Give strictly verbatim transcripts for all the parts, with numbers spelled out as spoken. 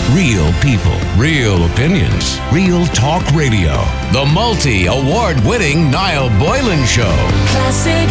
Real people, real opinions, real talk radio. The multi-award winning Niall Boylan Show. Classic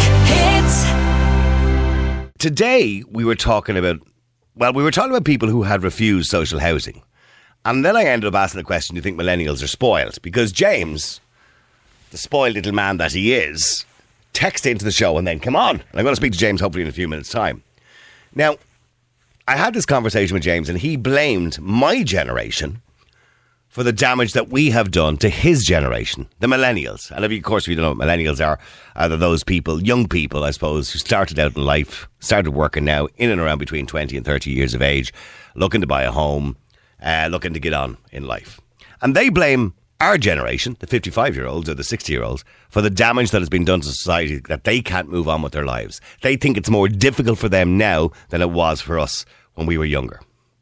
hits. Today we were talking about, well, we were talking about people who had refused social housing. And then I ended up asking the question, do you think millennials are spoiled? Because James, the spoiled little man that he is, texted into the show and then come on. And I'm going to speak to James hopefully in a few minutes' time. Now, I had this conversation with James and he blamed my generation for the damage that we have done to his generation, the millennials. And of course, if you don't know what millennials are, are those people, young people, I suppose, who started out in life, started working now in and around between twenty and thirty years of age, looking to buy a home, uh, looking to get on in life. And they blame our generation, the fifty-five-year-olds or the sixty-year-olds, for the damage that has been done to society, that they can't move on with their lives. They think it's more difficult for them now than it was for us when we were younger.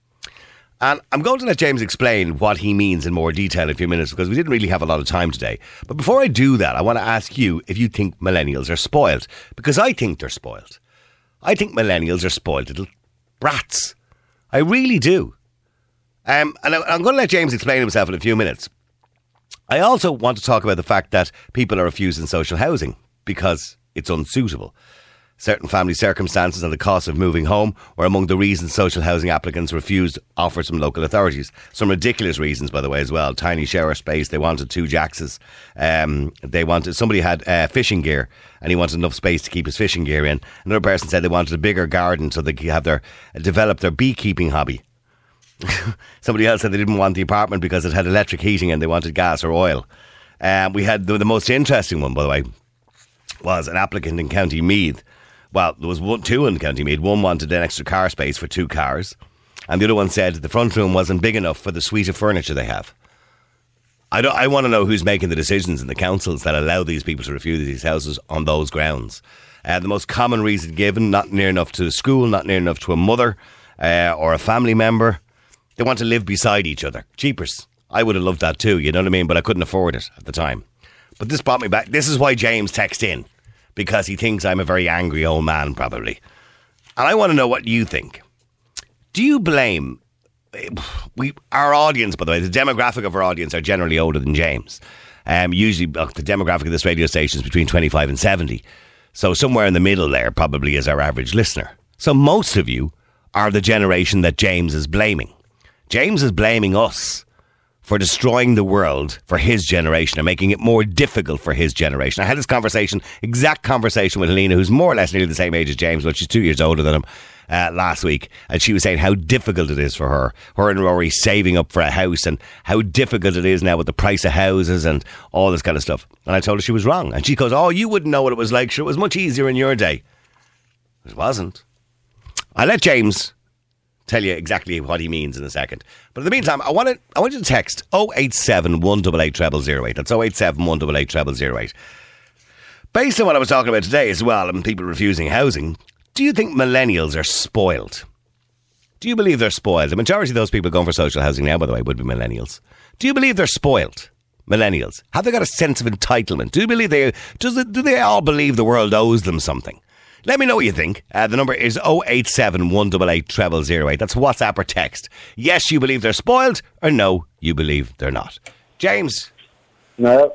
And I'm going to let James explain what he means in more detail in a few minutes because we didn't really have a lot of time today. But before I do that, I want to ask you if you think millennials are spoiled. Because I think they're spoiled. I think millennials are spoiled little brats. I really do. Um, and I, I'm going to let James explain himself in a few minutes. I also want to talk about the fact that people are refusing social housing because it's unsuitable. Certain family circumstances and the cost of moving home were among the reasons social housing applicants refused offers from local authorities. Some ridiculous reasons, by the way, as well. Tiny shower space. They wanted two jackses. Um, they wanted somebody had uh, fishing gear and he wanted enough space to keep his fishing gear in. Another person said they wanted a bigger garden so they could have their develop their beekeeping hobby. Somebody else said they didn't want the apartment because it had electric heating and they wanted gas or oil. Um, we had the, the most interesting one, by the way, was an applicant in County Meath. Well, there was one, two in County Meath. One wanted an extra car space for two cars, and the other one said the front room wasn't big enough for the suite of furniture they have. I don't. I want to know who's making the decisions in the councils that allow these people to refuse these houses on those grounds. Uh, the most common reason given: not near enough to a school, not near enough to a mother uh, or a family member. They want to live beside each other. Jeepers. I would have loved that too, you know what I mean? But I couldn't afford it at the time. But this brought me back. This is why James texted in. Because he thinks I'm a very angry old man, probably. And I want to know what you think. Do you blame... we our audience, by the way, the demographic of our audience are generally older than James. Um, usually, uh, the demographic of this radio station is between twenty-five and seventy. So somewhere in the middle there probably is our average listener. So most of you are the generation that James is blaming. James is blaming us for destroying the world for his generation and making it more difficult for his generation. I had this conversation, exact conversation with Helena, who's more or less nearly the same age as James, but she's two years older than him, uh, last week. And she was saying how difficult it is for her. Her and Rory saving up for a house and how difficult it is now with the price of houses and all this kind of stuff. And I told her she was wrong. And she goes, oh, you wouldn't know what it was like. Sure, it was much easier in your day. It wasn't. I let James tell you exactly what he means in a second. But in the meantime, I want to, I want you to text oh eight seven, one eight eight, zero zero zero eight. That's oh eight seven, one eight eight, zero zero zero eight. Based on what I was talking about today as well, and people refusing housing, do you think millennials are spoiled? Do you believe they're spoiled? The majority of those people going for social housing now, by the way, would be millennials. Do you believe they're spoiled? Millennials. Have they got a sense of entitlement? Do you believe they, does it, do they all believe the world owes them something? Let me know what you think. Uh, the number is oh eight seven, one eight eight, zero zero zero eight. That's WhatsApp or text. Yes, you believe they're spoiled, or no, you believe they're not. James? No.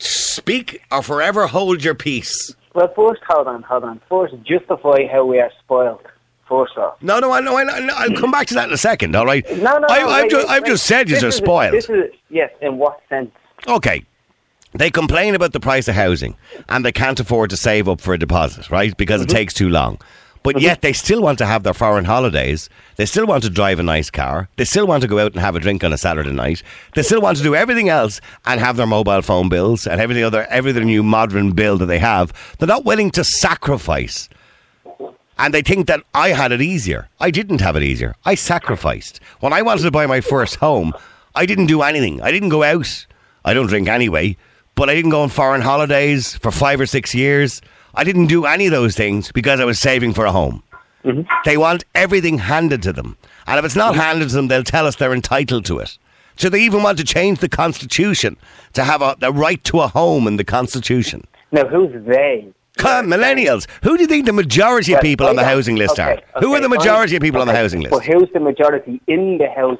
Speak or forever hold your peace. Well, first, hold on, hold on. First, justify how we are spoiled. First off. No, no, I know. I know I'll come back to that in a second, all right? No, no, I, no. I've, wait, just, wait, I've wait. just said you're spoiled. This is, yes, in what sense? Okay. They complain about the price of housing and they can't afford to save up for a deposit, right? Because mm-hmm. it takes too long. But mm-hmm. yet they still want to have their foreign holidays. They still want to drive a nice car. They still want to go out and have a drink on a Saturday night. They still want to do everything else and have their mobile phone bills and everything other, every new modern bill that they have. They're not willing to sacrifice. And they think that I had it easier. I didn't have it easier. I sacrificed. When I wanted to buy my first home, I didn't do anything. I didn't go out. I don't drink anyway. But I didn't go on foreign holidays for five or six years. I didn't do any of those things because I was saving for a home. Mm-hmm. They want everything handed to them. And if it's not handed to them, they'll tell us they're entitled to it. So they even want to change the Constitution to have a, a right to a home in the Constitution. Now, who's they? Come, millennials. Who do you think the majority of people on the housing list okay, are? okay, Who are the majority fine. of people okay. on the housing list? But who's the majority in the housing?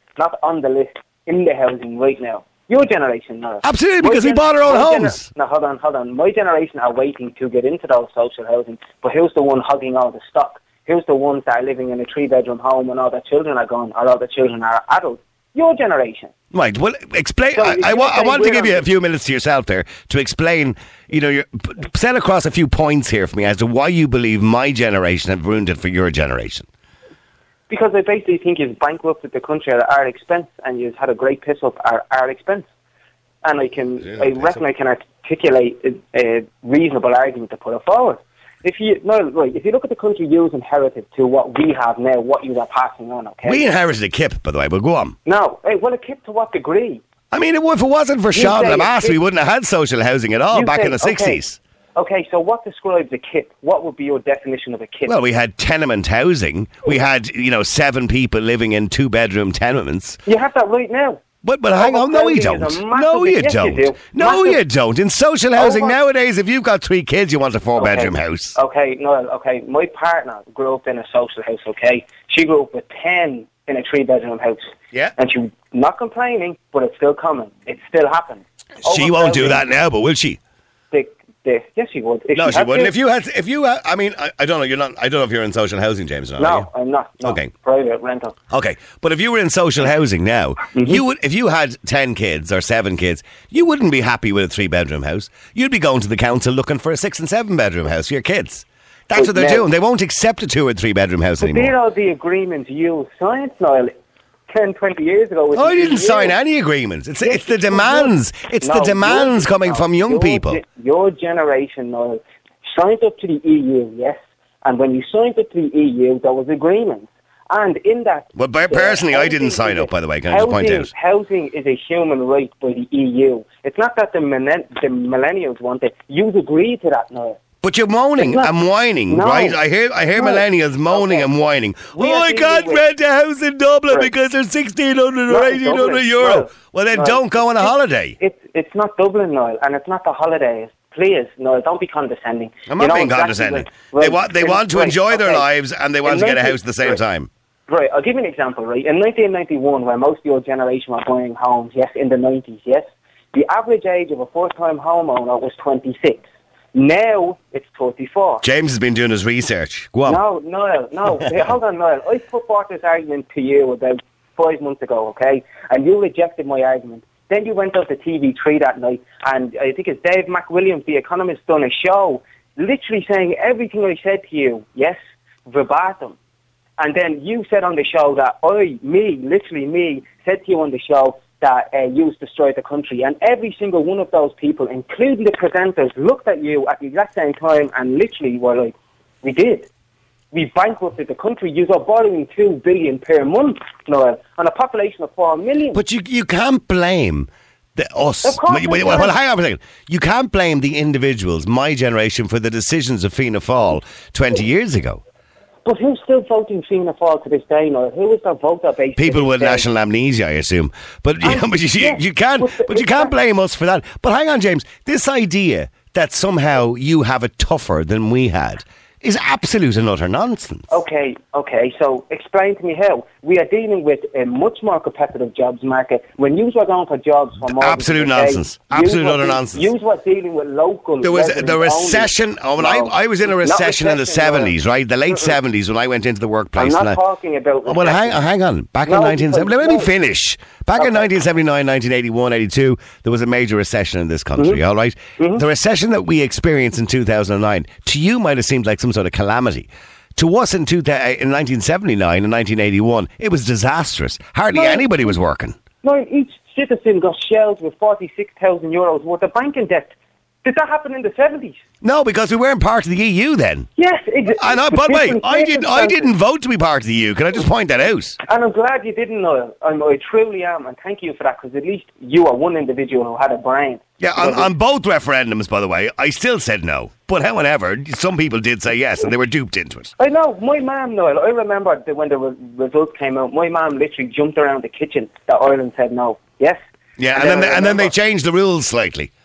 not on the list, in the housing right now. Your generation, no. Absolutely, because My we bought our own my homes. Gener- no, hold on, hold on. My generation are waiting to get into those social housing, but who's the one hugging all the stock? Who's the ones that are living in a three-bedroom home and all their children are gone, or all the children are adults? Your generation. Right. Well, explain. So I, if I, you wa- I say want to we're give on- you a few minutes to yourself there to explain. You know, your, p- set across a few points here for me as to why you believe my generation have ruined it for your generation. Because I basically think you've bankrupted the country at our expense, and you've had a great piss up at our expense. And I can, Yeah, I piss reckon up. I can articulate a, a reasonable argument to put it forward. If you no, right, if you look at the country you've inherited to what we have now, what you are passing on, okay? We inherited a kip, by the way, but go on. No, hey, well, it kept to what degree? I mean, if it wasn't for Sean say a Lamass, kip- we wouldn't have had social housing at all You back say- in the okay. sixties. Okay, so what describes a kip? What would be your definition of a kip? Well, we had tenement housing. We had, you know, seven people living in two-bedroom tenements. you have that right now. But but hang on, no, you don't. Overcrowding is a No, massive- you yes, you don't. do. No, Massive- you don't. In social housing Over- nowadays, if you've got three kids, you want a four-bedroom okay. house. Okay, Noel, okay. My partner grew up in a social house, okay? She grew up with ten in a three-bedroom house. Yeah. And she was not complaining, but it's still coming. It's still happening. She won't do Overcrowding, that now, but will she? The, the, yes, she would. If No, she had wouldn't. to. If you had, if you, had, I mean, I, I don't know. You're not. I don't know if you're in social housing, James. Or not, are No, I'm not. No, Okay. Private rental. you? Okay, but if you were in social housing now, Mm-hmm. you would. If you had ten kids or seven kids, you wouldn't be happy with a three-bedroom house. You'd be going to the council looking for a six and seven-bedroom house for your kids. That's But what they're now- doing. They won't accept a two or three-bedroom house But they're anymore. all the agreements you signed, Noel, ten, twenty years ago. with Oh, I the didn't E U. sign any agreements. It's Yes, it's the you demands. would. It's No, the demands your- coming no, from young your people. ge- Your generation, Noel, signed up to the E U, yes. And when you signed up to the E U, there was agreements. And in that... Well, per- uh, personally, I housing didn't sign is a- up, by the way. Can I just point housing- out? Housing is a human right by the E U. It's not that the, millen- the millennials want it. You've agreed to that, Noel. But you're moaning It's not- and whining, No. right? I hear I hear No. millennials moaning Okay. and whining. We Oh, are I dealing can't with- rent a house in Dublin Right. because they're sixteen hundred or Not in eighteen hundred Dublin. euro. No. Well, then No. don't go on a holiday. It's it's not Dublin, Noel, and it's not the holidays. Please, Noel, don't be condescending. I'm You not know being exactly condescending. when- They right, want they in- want to right, enjoy their okay. lives and they want In to get a nineteen house at the same right. time. Right, I'll give you an example, right? In nineteen ninety-one, when most of your generation were buying homes, yes, in the nineties, yes, the average age of a first-time homeowner was twenty-six. Now, it's thirty-four. James has been doing his research. Go on. No, Noel, no. Hey, hold on, Noel. I put forth this argument to you about five months ago, okay? And you rejected my argument. Then you went out to T V three that night, and I think it's Dave McWilliams, the economist, done a show, literally saying everything I said to you, yes, verbatim. And then you said on the show that I, me, literally me, said to you on the show that uh, you've destroyed the country. And every single one of those people, including the presenters, looked at you at the exact same time and literally were like, we did. We bankrupted the country. You are borrowing two billion per month, Noel, on a population of four million. But you you can't blame the us. Of course Wait, I wait, well, can. well, hang on a second. You can't blame the individuals, my generation, for the decisions of Fianna Fáil twenty years ago. But who's still voting Fianna Fáil to this day, Noel? Who is their voter base? to People this with day? national amnesia, I assume. But, yeah, but you, yeah, you can't. but the- But you can't blame us for that. But hang on, James. This idea that somehow you have it tougher than we had is absolute and utter nonsense. Okay, okay. So explain to me how. We are dealing with a much more competitive jobs market. When you were going for jobs for more Absolute than a nonsense. decade, Absolute yous were utter de- nonsense. Yous were dealing with local. There was residents the recession. only. Oh, when No, I, I was in a not recession in the recession, no. seventies, right? The late Mm-mm. seventies when I went into the workplace. I'm and not I, talking about. Oh, well, hang, recession. hang on. Back in No, nineteen seventy, because- let me no. finish. Back in Okay. nineteen seventy-nine, nineteen eighty-one, eighty-two, there was a major recession in this country, Mm-hmm. all right? The recession that we experienced in two thousand nine, to you might have seemed like some sort of calamity. To us in, two, in nineteen seventy-nine and nineteen eighty-one, it was disastrous. Hardly No. anybody was working. No, each citizen got shelled with forty-six thousand euros worth of banking debt. Did that happen in the seventies? No, because we weren't part of the E U then. Yes, exactly. And I, by the way, I didn't, I didn't vote to be part of the E U. Can I just point that out? And I'm glad you didn't, Noel. I'm, I truly am, and thank you for that, because at least you are one individual who had a brain. Yeah, on, on both referendums, by the way, I still said no. But however, some people did say yes, and they were duped into it. I know, my mum, Noel, I remember that when the re- results came out, my mum literally jumped around the kitchen that Ireland said no. Yes? Yeah, and, then, I they, and then they remember- changed the rules slightly.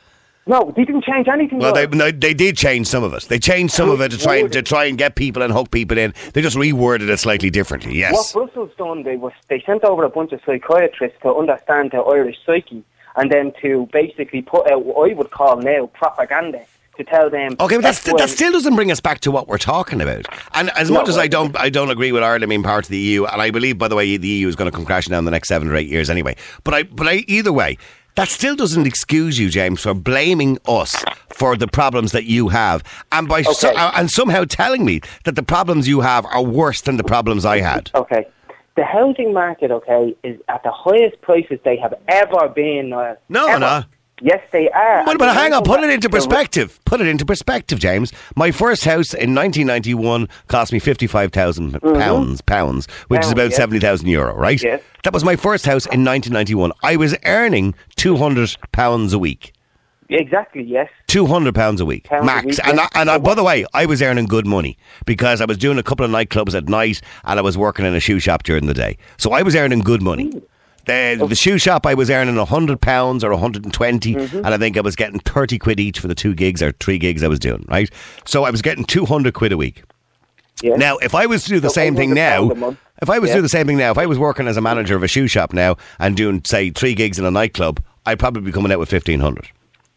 No, they didn't change anything. Well, they, though. no, they did change some of it. They changed some of it to try and to try and get people and hook people in. They just reworded it slightly differently. Yes. What Brussels done, they was they sent over a bunch of psychiatrists to understand the Irish psyche, and then to basically put out what I would call now propaganda to tell them. Okay, but that's, that's that still doesn't bring us back to what we're talking about. And as No, much as but- I don't, I don't agree with Ireland being part of the E U, and I believe, by the way, the E U is going to come crashing down in the next seven or eight years anyway. But I, but I, either way. That still doesn't excuse you, James, for blaming us for the problems that you have, and by so, Okay. uh, and somehow telling me that the problems you have are worse than the problems I had. Okay. The housing market, okay, is at the highest prices they have ever been. Uh, No, ever. no. Yes, they are. Well, And but the hang on, rental put it ma- into the re- perspective. Put it into perspective, James. My first house in nineteen ninety-one cost me fifty-five thousand pounds, pounds, which is Pounds, about yes. seventy thousand euro, right? Yes. That was my first house in nineteen ninety-one. I was earning two hundred pounds a week. Exactly, yes. Two hundred pounds a week, Pounds a max. week, and yeah. I, and I, by the way, I was earning good money because I was doing a couple of nightclubs at night and I was working in a shoe shop during the day. So I was earning good money. The, the shoe shop, I was earning one hundred pounds or one hundred twenty, Mm-hmm. and I think I was getting thirty quid each for the two gigs or three gigs I was doing, right? So I was getting two hundred quid a week. yes. Now, if I was to do the So same thing eight now, hundred pounds a month. if I was to Yeah. do the same thing now, if I was working as a manager of a shoe shop now and doing, say, three gigs in a nightclub, I'd probably be coming out with fifteen hundred.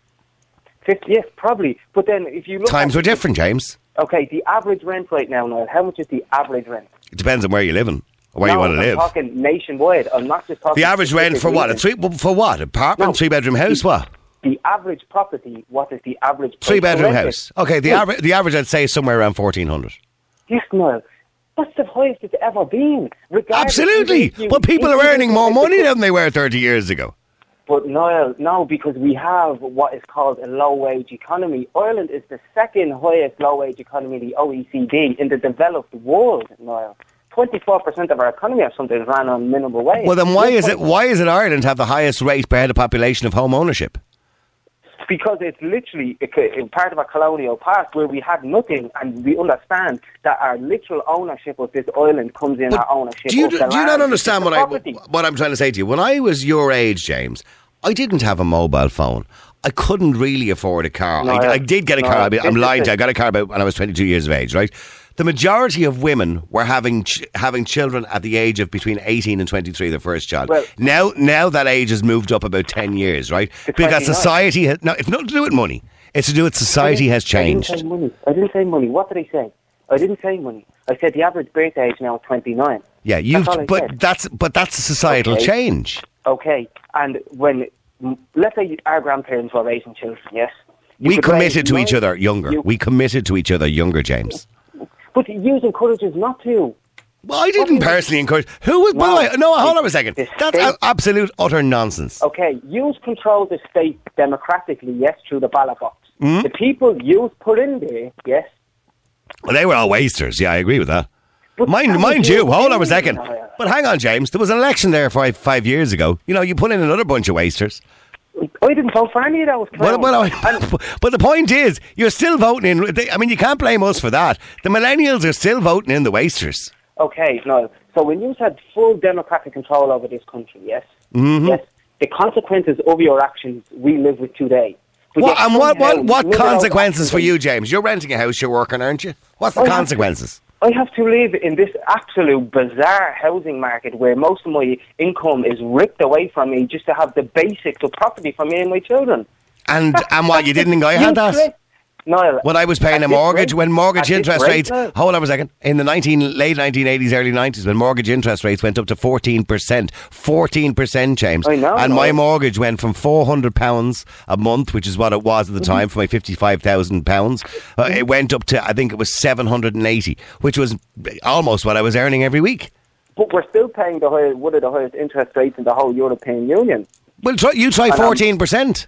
fifty, yes, probably. But then if you look Times at, were different, James. Okay, the average rent right now, Noel, how much is the average rent? It depends on where you're living or where no, you want to I'm live. talking nationwide. I'm not just talking... The average rent for what? A specific three for what? Apartment, No. three bedroom house, The- what? The average property, what is the average price Three to bedroom rent it? house. Okay, the Yes. average the average I'd say is somewhere around fourteen hundred. Yes, Noel. That's the highest it's ever been. regardless Absolutely. if you- Well, people if are you- earning more money than they were thirty years ago. But Noel, no, because we have what is called a low-wage economy. Ireland is the second highest low-wage economy in the O E C D in the developed world, Noel. twenty-four percent of our economy or something is ran on minimum wage. Well, then why We're is it why is it Ireland have the highest rate per head of population of home ownership? Because it's literally a, a part of a colonial past where we had nothing, and we understand that our literal ownership of this island comes in But our ownership do you of do the you land, not understand the what I property. what I'm trying to say to you? When I was your age, James, I didn't have a mobile phone. I couldn't really afford a car. No, I, yeah. I did get a No, car. I mean, I'm this is lying it. to you. I got a car about when I was twenty-two years of age, right? The majority of women were having ch- having children at the age of between eighteen and twenty-three, their first child. Well- now, now that age has moved up about ten years, right? To Because twenty-nine. society has no, it's nothing to do with money. It's to do with society has I changed. didn't say money. I didn't say money. What did I say? I didn't say money. I said the average birth age now is twenty-nine. Yeah, you. That's all I But said. that's but that's a societal Okay. change. Okay, and when, m- let's say our grandparents were raising children, yes? You We could committed raise to nine- each other younger. you- We committed to each other younger, James. But you encourage us not to. Well, I didn't What is- personally encourage. Who was? By the No. way, no, hold on a second. The That's state- a- absolute utter nonsense. Okay, you control the state democratically, yes, through the ballot box. Hmm? The people you put in there, yes. Well, they were all wasters. Yeah, I agree with that. But Mind, that mind was you, your hold on a opinion, second. Niall. But hang on, James. There was an election there five five years ago. You know, you put in another bunch of wasters. I didn't vote for any of those Well, clowns. well, And- but the point is, you're still voting in. they- I mean, you can't blame us for that. The millennials are still voting in the wasters. Okay, no. So when you had full democratic control over this country, yes, Mm-hmm. yes, the consequences of your actions we live with today. But What, yet and what, what, somehow what live without consequences for actions- you, James? You're renting a house, you're working, aren't you? What's the I have to- consequences? I have to live in this absolute bizarre housing market where most of my income is ripped away from me just to have the basics of property for me and my children. And and what, you didn't think I had that? Useless. Niall, When I was paying at a this mortgage, rate- when mortgage at this interest rate, rates, Niall, hold on a second, in the nineteen late nineteen eighties, early nineties, when mortgage interest rates went up to fourteen percent, fourteen percent, James. I know, and my Niall. mortgage went from four hundred pounds a month, which is what it was at the Mm-hmm. time for my fifty-five thousand pounds. Uh, it went up to, I think it was seven hundred eighty, which was almost what I was earning every week. But we're still paying the high, one of the highest interest rates in the whole European Union. Well, try, you try And I'm- fourteen percent.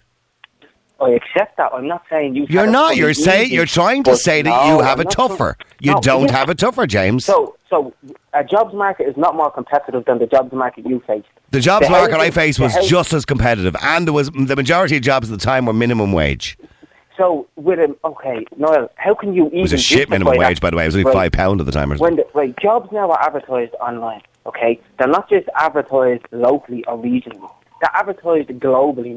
I accept that. I'm not saying you. You're have it not. fully You're saying easy, you're trying to but say that no, you have I'm it not tougher. trying- You No, don't yeah. have it tougher, James. So, so a jobs market is not more competitive than the jobs market you faced. The jobs The market housing- I faced the was house- just as competitive, and there was the majority of jobs at the time were minimum wage. So with a okay, Niall, how can you even? It was a shit minimum justify that? wage, by the way. It was only Right. five pound at the time or When something. the, right, jobs now are advertised online. Okay, they're not just advertised locally or regionally. They're advertised globally now.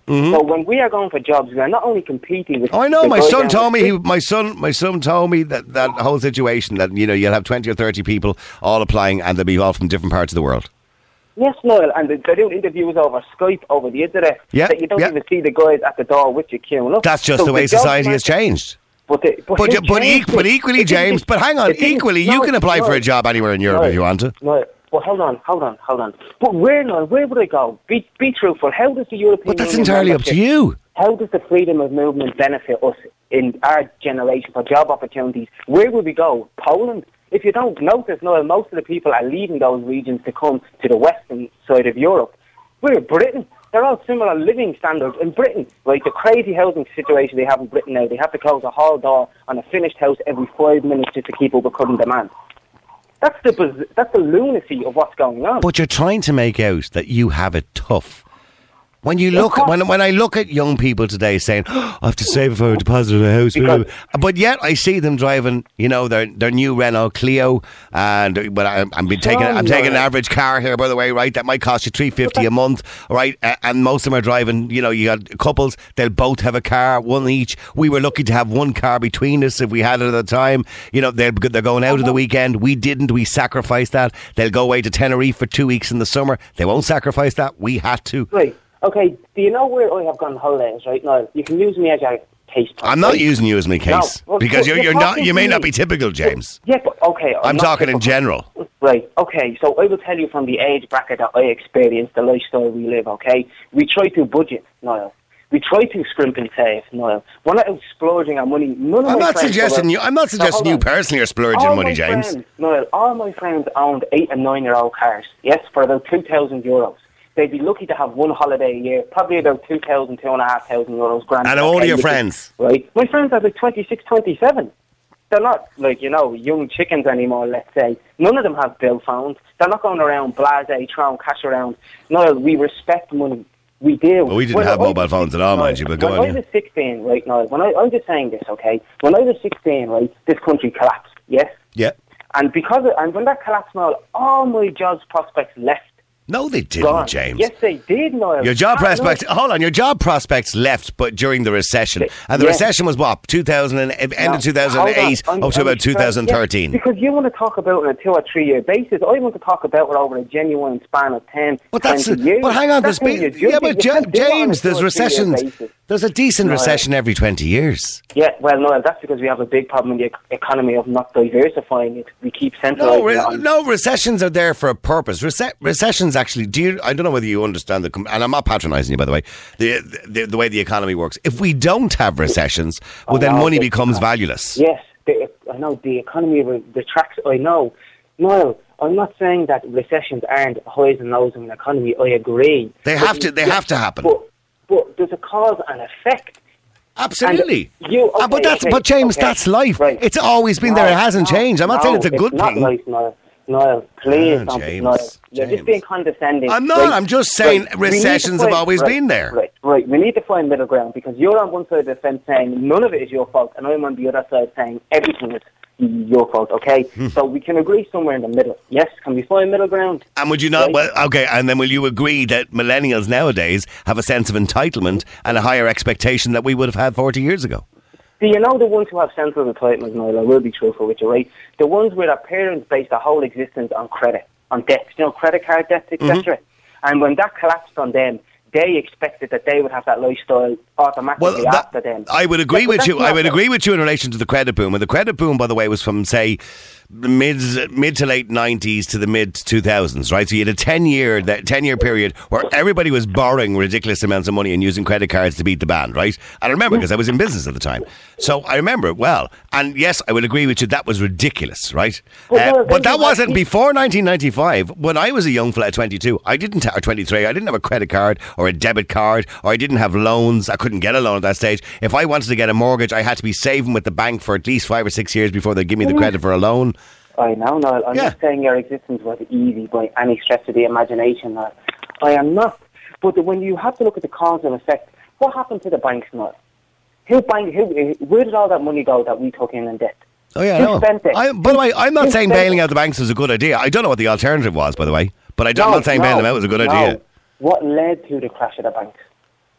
Mm-hmm. So when we are going for jobs, we are not only competing with... Oh, I know. the My guys son down told the me. He, street. my son, my son told me that that whole situation that you know you'll have twenty or thirty people all applying, and they'll be all from different parts of the world. Yes, Niall, and they're doing interviews over Skype, over the internet, Yeah, that you don't yeah. even see the guys at the door with you queuing up. That's just So the way job society has market- changed. But, the, but, But who you- but, changed eq- but it? equally, It didn't- James. But hang on, it didn't- equally, no, you can apply no, for a job anywhere in Europe no, if you want to. No, but hold on, hold on, hold on. But where, Niall, where would I go? Be, be truthful. How does the European But that's Union entirely up to membership- you. How does the freedom of movement benefit us in our generation for job opportunities? Where would we go? Poland? If you don't notice, Niall, most of the people are leaving those regions to come to the western side of Europe. We're Britain. They're all similar living standards in Britain. Like the crazy housing situation they have in Britain now. They have to close a hall door on a finished house every five minutes just to keep up with current demand. That's the biz- that's the lunacy of what's going on. But you're trying to make out that you have it tough. When you Of look, course. when when I look at young people today saying, oh, "I have to save if I deposit in a house," Because- but yet I see them driving, you know, their their new Renault Clio, and but I'm, I'm been taking I'm taking an Niall. average car here, by the way, right? That might cost you three fifty a month, right? A- And most of them are driving. You know, you got couples; they'll both have a car, one each. We were lucky to have one car between us if we had it at the time. You know, they're they're going out of the weekend. We didn't. We sacrificed that. They'll go away to Tenerife for two weeks in the summer. They won't sacrifice that. We had to. Right. Okay. Do you know where I have gone holidays? Right now, you can use me as your case. I'm not right? using you as my case No, well, because you're, you're you're not. talking You may to not me. be typical, James. Yeah, but okay. I'm not talking in typical. general. Right, okay, so I will tell you from the age bracket that I experienced, the lifestyle we live, okay? We try to budget, Niall. We try to scrimp and save, Niall. We're not out splurging our money. None of I'm my not friends suggesting go you. out- I'm not No, suggesting you hold on. personally are splurging All money, my James. Friends, Niall, all my friends owned eight and nine year old cars, yes, for about two thousand euros. They'd be lucky to have one holiday a year, probably about two thousand, two and a half thousand euros. Grand. And how old are Okay, your which is- friends? Right, my friends are like twenty-six, twenty-seven. They're not, like, you know, young chickens anymore, let's say. None of them have bill phones. They're not going around blasé, throwing cash around. No, we respect money. We do. Well, we didn't When have I- mobile phones at all, mind you, but go when on, I yeah. was sixteen, right, now, when I, I'm just saying this, okay? When I was sixteen, right, this country collapsed, yes? Yeah. And because of, and when that collapsed, Niall, all my jobs prospects left. No, they didn't, Gone. James. Yes, they did, Niall. Your job Ah, no. prospects. Hold on, your job prospects left, but during the recession, and the Yeah. recession was what two thousand and end Now, of two thousand eight hold on. up to I'm- about I'm two thousand thirteen. Yeah, because you want to talk about it on a two or three year basis. I want to talk about it over a genuine span of ten, But that's twenty years. but hang on, That's there's when you been, judge yeah, it. but You Ja- can't do it on a James, two there's or three-year recessions. basis. There's a decent No. recession every twenty years. Yeah, well, no, that's because we have a big problem in the ec- economy of not diversifying it. We keep No, centralising re- it on- no, recessions are there for a purpose. Rece- recessions actually, do you, I don't know whether you understand the, com- and I'm not patronising you, by the way, the, the the way the economy works. If we don't have recessions, well, Oh, then no, money it's becomes not. valueless. Yes, the, I know the economy re- retracts. I know. No, I'm not saying that recessions aren't highs and lows in the economy. I agree. They But- have to. They have to happen. But, but there's a cause and effect. Absolutely. And you- Ah, but okay, that's okay, but James, okay. that's life. Right. It's always been there. It hasn't no, changed. I'm not no, saying it's a good it's not thing. Life, Niall. Niall, please Ah, don't. James, Niall, you're James. just being condescending. I'm not, Right, I'm just saying right, we need to recessions find- have always right, been there. Right, right. We need to find middle ground because you're on one side of the fence saying none of it is your fault, and I'm on the other side saying everything is your fault. Okay, Hmm. so we can agree somewhere in the middle. Yes, can we find middle ground? And would you not? Right. Well, okay. And then will you agree that millennials nowadays have a sense of entitlement and a higher expectation that we would have had forty years ago? Do you know the ones who have sense of entitlement, Niall? I will be truthful with you, right? The ones where their parents based their whole existence on credit, on debt, you know, credit card debts, et cetera. Mm-hmm. And when that collapsed on them, they expected that they would have that lifestyle automatically Well, that, after them. I would agree Yeah, but with that's you. I not would the- agree with you in relation to the credit boom. And the credit boom, by the way, was from say the mid mid to late nineties to the mid two thousands, right? So you had a ten year that ten year period where everybody was borrowing ridiculous amounts of money and using credit cards to beat the band, right? And I remember because I was in business at the time, so I remember it well. And yes, I would agree with you. That was ridiculous, right? Well, Uh, no, but then that you wasn't have- before nineteen ninety-five. When I was a young fella at twenty-two, I didn't or twenty-three. I didn't have a credit card or a debit card, or I didn't have loans. I couldn't get a loan at that stage. If I wanted to get a mortgage, I had to be saving with the bank for at least five or six years before they'd give me the credit for a loan. I know, Niall. I'm Yeah. not saying your existence was easy by any stretch of the imagination, Niall. I am not. But when you have to look at the cause and effect, what happened to the banks, Niall? Who bank? Who? Where did all that money go that we took in in debt? Oh yeah, Who I know. spent it? I, by the way, I'm not Who saying spent bailing it? out the banks was a good idea. I don't know what the alternative was, by the way. But I don't, I'm No, not saying no, bailing them out was a good no. idea. What led to the crash of the banks?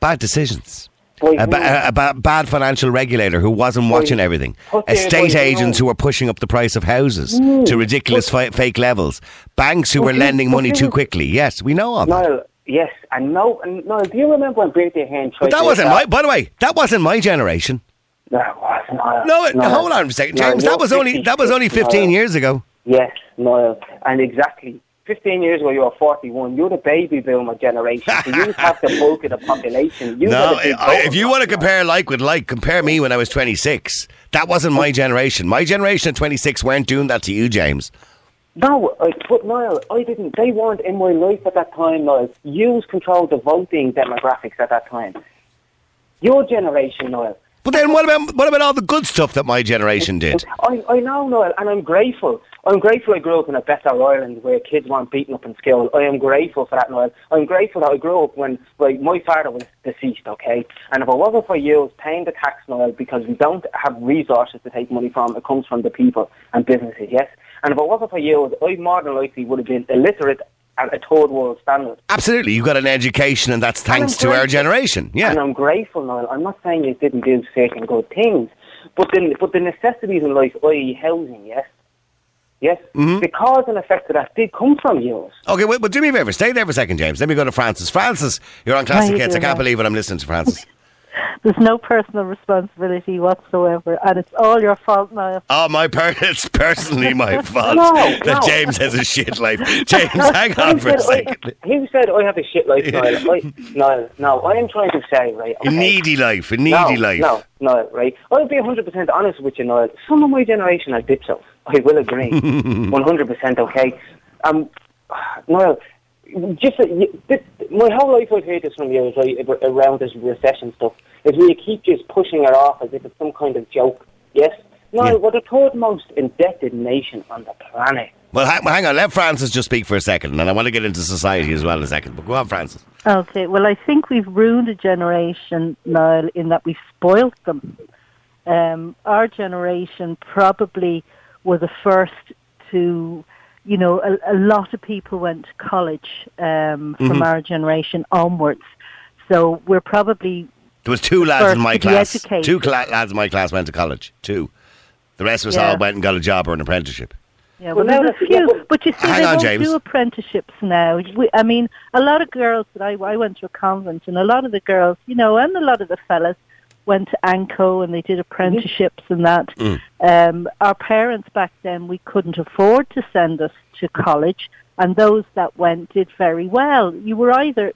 Bad decisions. Boy, A, ba- a ba- bad financial regulator who wasn't watching Boy, everything. put there, Estate boy, agents no. who were pushing up the price of houses Mm. to ridiculous fi- fake levels. Banks who But were you- lending but money you- too quickly. Yes, we know all that. Niall, yes, and no, and Niall, do you remember when Bertie Ahern tried But that to wasn't adopt- my. By the way, that wasn't my generation. No, it wasn't. Niall. No, Niall. hold on a second, Niall, James. you're That was only that was only fifty-six, fifteen Niall. years ago. Yes, Niall, and exactly. Fifteen years ago, you were forty-one. You're the baby boomer generation. So you have the bulk of the population. You No, got a big I- if voting you want to bloc, compare like with like, compare me when I was twenty-six. That wasn't my generation. My generation at twenty-six weren't doing that to you, James. No, I, but Niall, I didn't. They weren't in my life at that time, Niall. You controlled the voting demographics at that time. Your generation, Niall. But then what about what about all the good stuff that my generation did? I, I know, Niall, and I'm grateful. I'm grateful I grew up in a better Ireland where kids weren't beaten up in school. I am grateful for that, Niall. I'm grateful that I grew up when like, my father was deceased, okay? And if it wasn't for you paying the tax, Niall, because we don't have resources to take money from, it comes from the people and businesses, yes? And if it wasn't for you, I more than likely would have been illiterate at a third world standard. Absolutely, you got an education, and that's thanks I'm to our grateful. generation. Yeah. And I'm grateful, Niall. I'm not saying you didn't do certain good things, but the, but the necessities in life, that is housing, yes? Yes? Mm-hmm. The cause and effect of that did come from yours. Okay, well, well, do me a favour. Stay there for a second, James. Let me go to Francis. Francis, you're on Classic How you Hits. I doing, can't Al? believe it. I'm listening to Francis. There's no personal responsibility whatsoever, and it's all your fault, Niall. Oh, my per- it's personally my fault No, that no. James has a shit life. James, hang on for a Who said second. I, who said I have a shit life, Niall? I, no, no, I am trying to say, right? A okay. needy life, a needy no, life. No, no, right? I'll be one hundred percent honest with you, Niall. Some of my generation are dipsos. I will agree. one hundred percent okay. Um, Niall, just uh, you, this, my whole life I've heard this from you is right, around this recession stuff. Is where you keep just pushing it off as if it's some kind of joke. Yes? Niall, Yeah. we're the third most indebted nation on the planet. Well, hang, hang on. Let Francis just speak for a second, and I want to get into society as well in a second. But go on, Francis. Okay, well, I think we've ruined a generation, Niall, in that we've spoilt them. Um, our generation probably were the first to, you know, a, a lot of people went to college um, from Mhm. our generation onwards. So we're probably There was two lads first in my to be class. educated. Two cla- lads in my class went to college. Two. The rest of us Yeah. all went and got a job or an apprenticeship. Yeah, Well, well, now there's a that's- yeah, few, but- but you see, Hang they on, don't James. do apprenticeships now. We, I mean, a lot of girls that I, I went to a convent, and a lot of the girls, you know, and a lot of the fellas went to ANCO and they did apprenticeships and that. Mm. Um, our parents back then, we couldn't afford to send us to college, and those that went did very well. You were either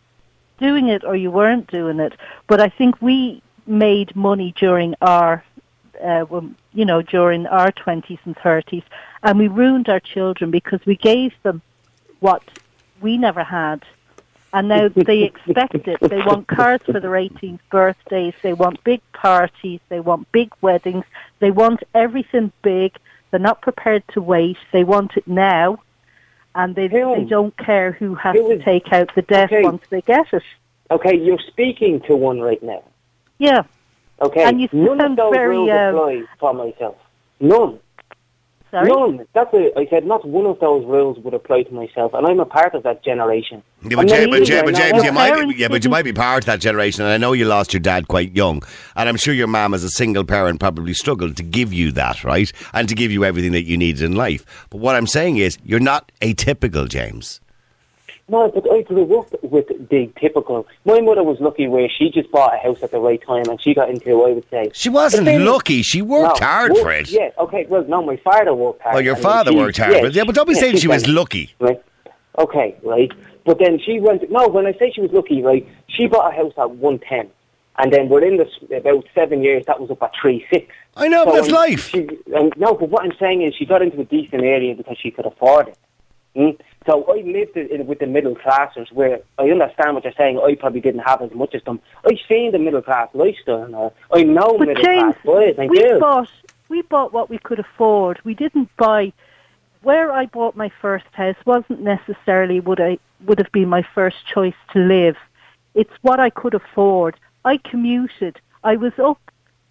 doing it or you weren't doing it. But I think we made money during our Uh, when, you know, during our twenties and thirties, and we ruined our children because we gave them what we never had, and now they expect it. They want cars for their eighteenth birthdays, they want big parties, they want big weddings, they want everything big, they're not prepared to wait, they want it now, and they, Who? they don't care who has Who to is- take out the debt Okay. once they get it. Okay, you're speaking to one right now. Yeah. Okay, And you none of sound those very, rules uh, apply for myself. None. Sorry? None. That's a, I said not one of those rules would apply to myself, and I'm a part of that generation. Yeah, but, And James, then but, you James, but know, James, your you might be, parents yeah, but you didn't- might be part of that generation, and I know you lost your dad quite young, and I'm sure your mum, as a single parent, probably struggled to give you that, right, and to give you everything that you needed in life. But what I'm saying is, you're not atypical, James. No, but I grew up with the typical. My mother was lucky where she just bought a house at the right time, and she got into, I would say, She wasn't But then- lucky. She worked No, hard work- for it. Yeah, okay, well, no, my father worked hard. Well, your and then father she- worked hard, but yeah, but don't be saying she was went- lucky. Right. Okay, right. But then she went. No, when I say she was lucky, right, she bought a house at one ten, and then within this about seven years, that was up at three six. I know, but So, that's um, life. She, um, no, but what I'm saying is she got into a decent area because she could afford it. Mm? So I lived in, with the middle classers where I understand what you're saying. I probably didn't have as much as them. I've seen the middle class lifestyle now. I know But middle James, class boys. I we do. bought we bought what we could afford. We didn't buy. Where I bought my first house wasn't necessarily would I would have been my first choice to live. It's what I could afford. I commuted. I was up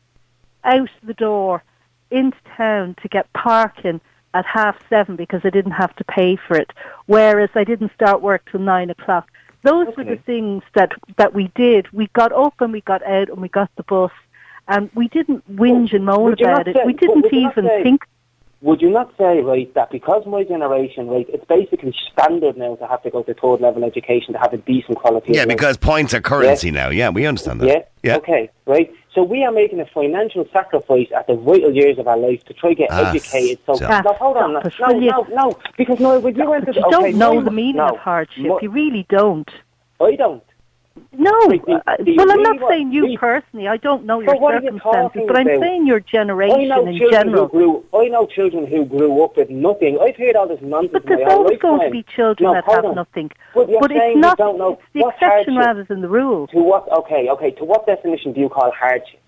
out the door into town to get parking at half seven because I didn't have to pay for it. Whereas I didn't start work till nine o'clock. Those Okay. were the things that, that we did. We got up and we got out and we got the bus. And we didn't whinge and moan Would you about not it. say- we didn't would you not even say- think. Would you not say, right, that because my generation, right, it's basically standard now to have to go to third level education to have a decent quality Yeah, of life? because points are currency now. Yeah, we understand that. Yeah? Yeah. Okay, right. So we are making a financial sacrifice at the vital years of our life to try to get Ah, educated. So, so- no, hold on. No, Stop it, will you? no, no. Because, no, when you went to... But you okay, don't know my- the meaning no, of hardship. my- You really don't. I don't. No. Wait, do- uh, do you well, I'm really not want- saying do you you- personally. I don't know So your what are you circumstances, talking but I'm about? saying your I generation know in children general. who grew. I know children who grew up with nothing. I've heard all this nonsense. But there's my whole always going to lifetime. be children No, that hold have on. nothing. But you're But saying it's you not. don't know It's the what exception hardship- rather than the rule. To what? Okay, okay. To what definition do you call hardship?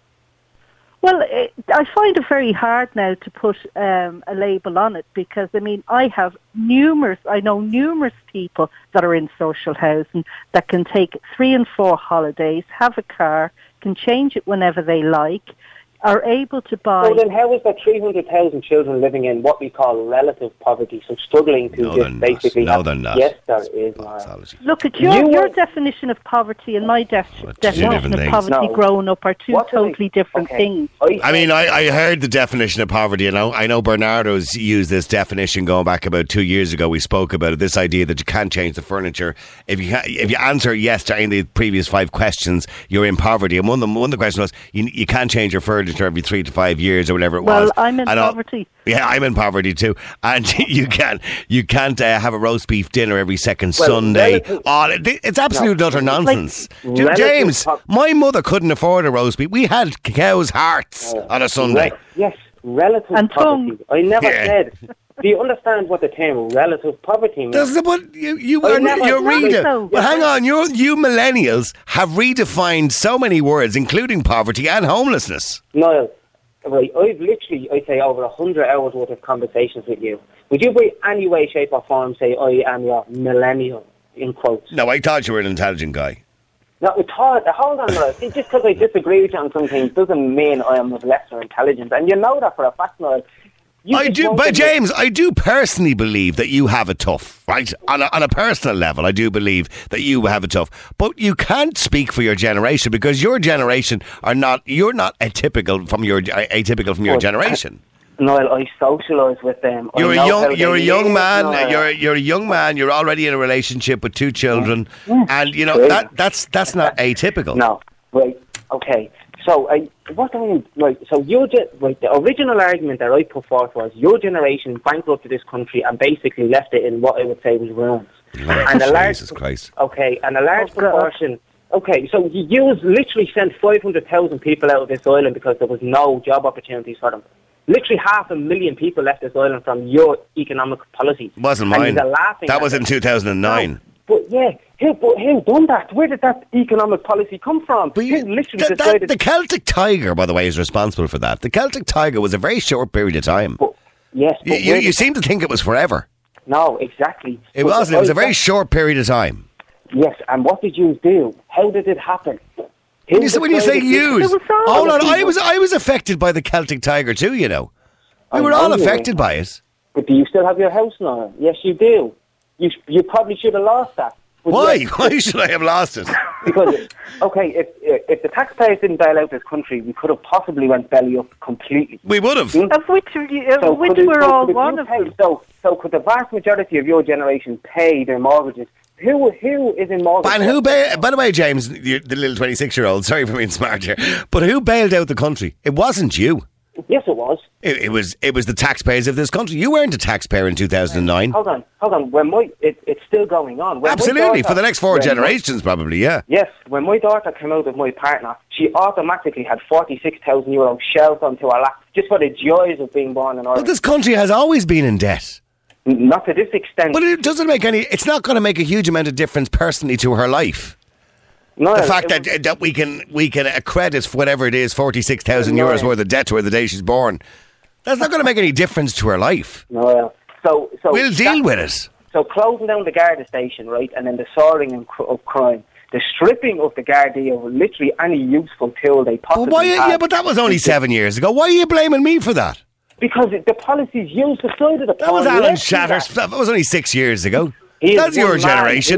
Well, it, I find it very hard now to put um, a label on it because, I mean, I have numerous, I know numerous people that are in social housing that can take three and four holidays, have a car, can change it whenever they like, are able to buy... So then how is there three hundred thousand children living in what we call relative poverty, so struggling to No, they're just not. basically... No, have- they're not. Yes, there is, Niall. Pathology. Look, at your, You your were- definition of poverty and my def- Well, two definition different of things. poverty No. growing up are two What do they- totally different okay. things. I mean, I, I heard the definition of poverty, and I, I know Bernardo's used this definition going back about two years ago. We spoke about it, this idea that you can't change the furniture. If you ha- if you answer yes to any of the previous five questions, you're in poverty. And one of the, one of the questions was, you, you can't change your furniture every three to five years or whatever it Well, was. I'm in And, uh, poverty. Yeah, I'm in poverty too. And you can't you can't uh, have a roast beef dinner every second Well, Sunday. relative- Oh, it- it's absolute No. utter nonsense. Like, J- relative James, pop- my mother couldn't afford a roast beef. We had cow's hearts on a Sunday. Re- yes, relative And poverty. tongue. I never Yeah. said... Do you understand what the term relative poverty means? Does the, but you, you I are, never- you're No, reading. so- But hang on, you you millennials have redefined so many words, including poverty and homelessness. Niall, right, I've literally, I'd say, over a hundred hours worth of conversations with you. Would you by any way, shape or form say I am your millennial, in quotes? No, I thought you were an intelligent guy. No, it's hard. Hold on, Niall. See, just because I disagree with you on some things doesn't mean I am of lesser intelligence. And you know that for a fact, Niall. You I just do, won't but admit- James, I do personally believe that you have it tough, right? On a, on a personal level, I do believe that you have it tough. But you can't speak for your generation because your generation are not. You're not atypical from your atypical from your Well, generation. Noel, I socialise with them. I You're a know how young, they you're a young live, man. Noel. You're you're a young man. You're already in a relationship with two children, and you know True. that that's that's not atypical. No, right, okay. So, I, what I mean, right, so your ge- right, the original argument that I put forth was your generation bankrupted this country and basically left it in what I would say was ruins. and a large, Jesus Christ! Okay, and a large Oh, God. proportion. Okay, so you you literally sent five hundred thousand people out of this island because there was no job opportunities for them. Literally half a million people left this island from your economic policies. It wasn't And mine. you're laughing That at was it. in two thousand and nine. No, but yeah, who, but who done that? Where did that economic policy come from? But who you- literally that- that- decided... the Celtic Tiger, by the way, is responsible for that. The Celtic Tiger was a very short period of time. But, yes, You, but you, where you did- seem to think it was forever. No, exactly. It But wasn't. It was a very I- short period of time. Yes, and what did you do? How did it happen? Who When you say, when you say decided- use, It was all hold on, the I people. was I was affected by the Celtic Tiger too. You know, we I were know all you affected were. by it. But do you still have your house now? Yes, you do. You you probably should have lost that. But Why? yes, Why should I have lost it? because okay, if if the taxpayers didn't bail out this country, we could have possibly went belly up completely. We would have. Hmm? Of which, you- of So which could it- we're so all could one you of pay- them. So so could the vast majority of your generation pay their mortgages? Who who is in mortgage? And who, ba- by the way, James, you- the little twenty-six-year-old, sorry for being smart here, but who bailed out the country? It wasn't you. Yes, it was. It, it was it was the taxpayers of this country. You weren't a taxpayer in two thousand nine. Hold on, hold on. When my it, it's still going on. When my Absolutely, daughter- for the next four when my- generations, probably, yeah. Yes, when my daughter came out of my partner, she automatically had forty-six thousand euro shelved onto her lap just for the joys of being born in But Ireland. this country has always been in debt. N- Not to this extent. But it doesn't make any, it's not going to make a huge amount of difference personally to her life. no, The fact it that that we can we can accredit whatever it is, forty-six thousand No. euros worth of debt to her the day she's born, that's not going to make any difference to her life. No, so so We'll deal that- with it. So closing down the Garda station, right, and then the soaring in cr- of crime, the stripping of the Gardaí of literally any useful tool they But possibly why? had. Yeah, but that was only seven years ago. Why are you blaming me for that? Because it- the policies used decided upon. That was Alan led to Shatter's. that. That was only six years ago. He is That's your one man generation. who-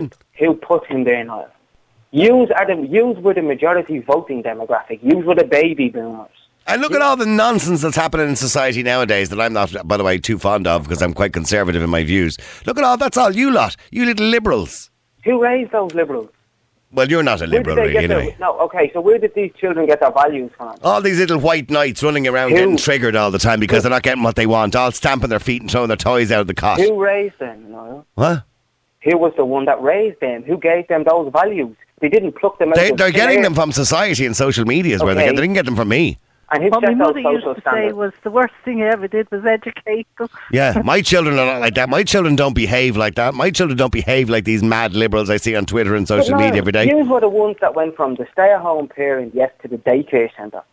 who put him there, Niall. Yous are the, yous were the majority voting demographic. Yous were the baby boomers. And look at all the nonsense that's happening in society nowadays that I'm not, by the way, too fond of because I'm quite conservative in my views. Look at all, that's all you lot, you little liberals. Who raised those liberals? Well, you're not a liberal, really, anyway. Their, no, okay, so where did these children get their values from? All these little white knights running around Who? getting triggered all the time because Who? they're not getting what they want, all stamping their feet and throwing their toys out of the cot. Who raised them, Niall? What? Who was the one that raised them? Who gave them those values? They didn't pluck them out they, of They're getting air. them from society and social media is okay. where they get. They didn't get them from me. And what my mother used to standards? say was the worst thing I ever did was educate them. Yeah, my children are not like that. My children don't behave like that. My children don't behave like these mad liberals I see on Twitter and social no, media every day. Yous were the ones that went from the stay-at-home parent, yes, to the daycare centre.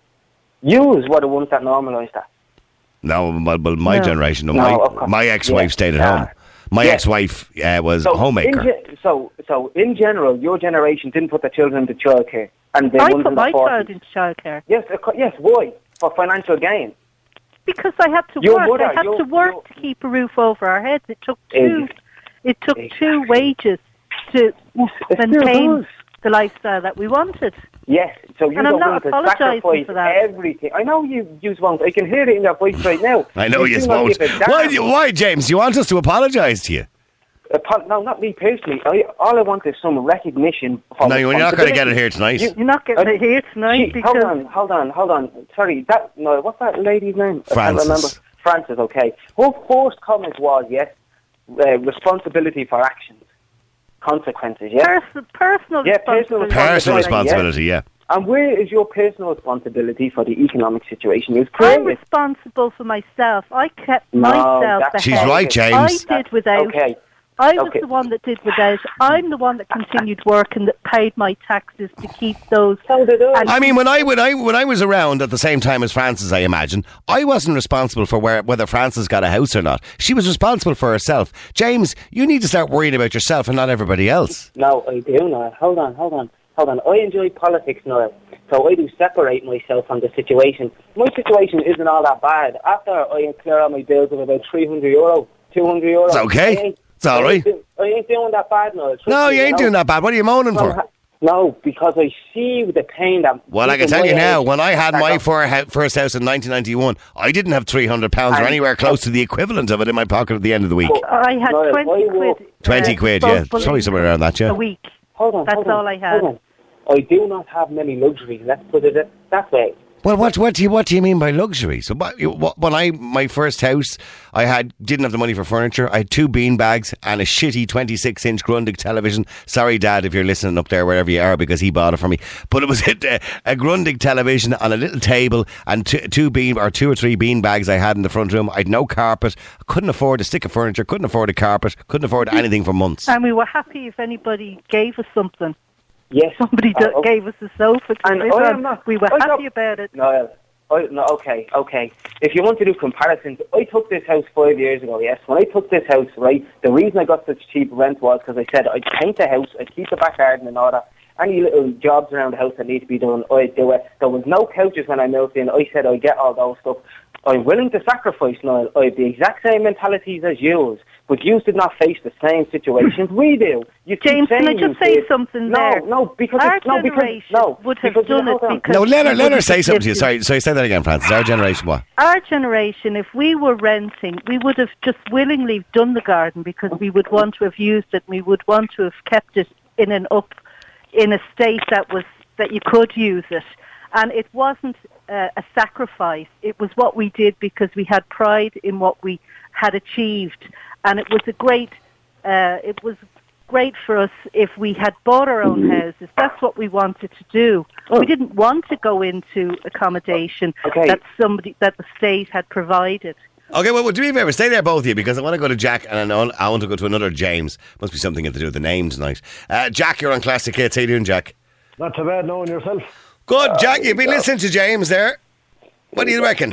Yous were the ones that normalised that. No, well, well my no. generation, no, no, my, my ex-wife yeah. stayed at yeah. home. My yeah. ex-wife uh, was so a homemaker. Ge- so, so in general, your generation didn't put the children into childcare. And they I put my child into childcare. Yes, yes, why? For financial gain. Because I had to your work. Mother, I had your, to work your, to keep a roof over our heads. It took two. Exactly. It took exactly. two wages to it maintain the lifestyle that we wanted. Yes, so you and don't I'm not want to sacrifice for that. everything. I know you you won't. I can hear it in your voice right now. I know you, you won't. Why, why, James? You want us to apologise to you? Apo- no, not me personally. I, all I want is some recognition. For no, you're not going to get it here tonight. You, you're not getting uh, it here tonight. She, because hold on, hold on, hold on. Sorry, that no. What's that lady's name? Frances. I can't remember. Frances. Okay. Her first comment was yes, uh, responsibility for actions, consequences. Yes. Pers- personal yeah, responsibility. Personal responsibility. Yeah. And where is your personal responsibility for the economic situation you've I'm created? responsible for myself. I kept no, myself ahead. She's right, James. I did without. Okay. I was okay. the one that did without. I'm the one that continued work and that paid my taxes to keep those. So did I. I mean, when I when I when I was around at the same time as Frances, I imagine I wasn't responsible for where, whether Frances got a house or not. She was responsible for herself. James, you need to start worrying about yourself and not everybody else. No, I do not. Hold on, hold on, hold on. I enjoy politics now, so I do separate myself from the situation. My situation isn't all that bad. After I clear out my bills of about three hundred euro, two hundred euro. It's okay. It's all right. I ain't, I ain't doing that bad now. No, you ain't doing that bad. What are you moaning for? No, because I see the pain that... Well, I can tell you now, when I had my first house in nineteen ninety-one, I didn't have three hundred pounds or anywhere close to the equivalent of it in my pocket at the end of the week. I had twenty quid. twenty quid, yeah. Probably somewhere around that, yeah. A week. Hold on, That's hold on, all I had. Hold on. I do not have many luxuries, let's put it that way. Well, what what do you what do you mean by luxury? So, what, what, when I my first house, I had didn't have the money for furniture. I had two bean bags and a shitty twenty-six inch Grundig television. Sorry, Dad, if you're listening up there wherever you are, because he bought it for me. But it was a, a Grundig television on a little table and two, two bean or two or three bean bags I had in the front room. I had no carpet. I couldn't afford a stick of furniture. Couldn't afford a carpet. Couldn't afford anything for months. And we were happy if anybody gave us something. Yes. Somebody uh, okay. gave us a sofa to and live I on. am not, We were I happy got, about it. No, I, no, okay, okay. If you want to do comparisons, I took this house five years ago, yes. When I took this house, right, the reason I got such cheap rent was because I said I'd paint the house, I'd keep the back garden and all that. Any little jobs around the house that need to be done, I'd do it. There was no couches when I moved in. I said I'd get all those stuff. I'm willing to sacrifice, Niall. I have the exact same mentalities as yours, but you did not face the same situations we do. You James, can I just say did. something no, there? No, no, because our it's, no, generation because, no, would have because done it because no. Let her let her say something to you. in. Sorry, sorry. Say that again, Frances. Our generation, what? Our generation, if we were renting, we would have just willingly done the garden because we would want to have used it. We would want to have kept it in an up, in a state that was that you could use it. And it wasn't uh, a sacrifice. It was what we did because we had pride in what we had achieved. And it was a great, uh, it was great for us if we had bought our own houses. That's what we wanted to do. Oh. We didn't want to go into accommodation okay. that somebody, that the state had provided. Okay, well, do me a favour, stay there, both of you, because I want to go to Jack and I, know, I want to go to another James. Must be something to do with the name tonight. Uh, Jack, you're on Classic Hits. How you doing, Jack? Not too bad, knowing yourself. Good, Jack. You've been listening to James there. What do you reckon?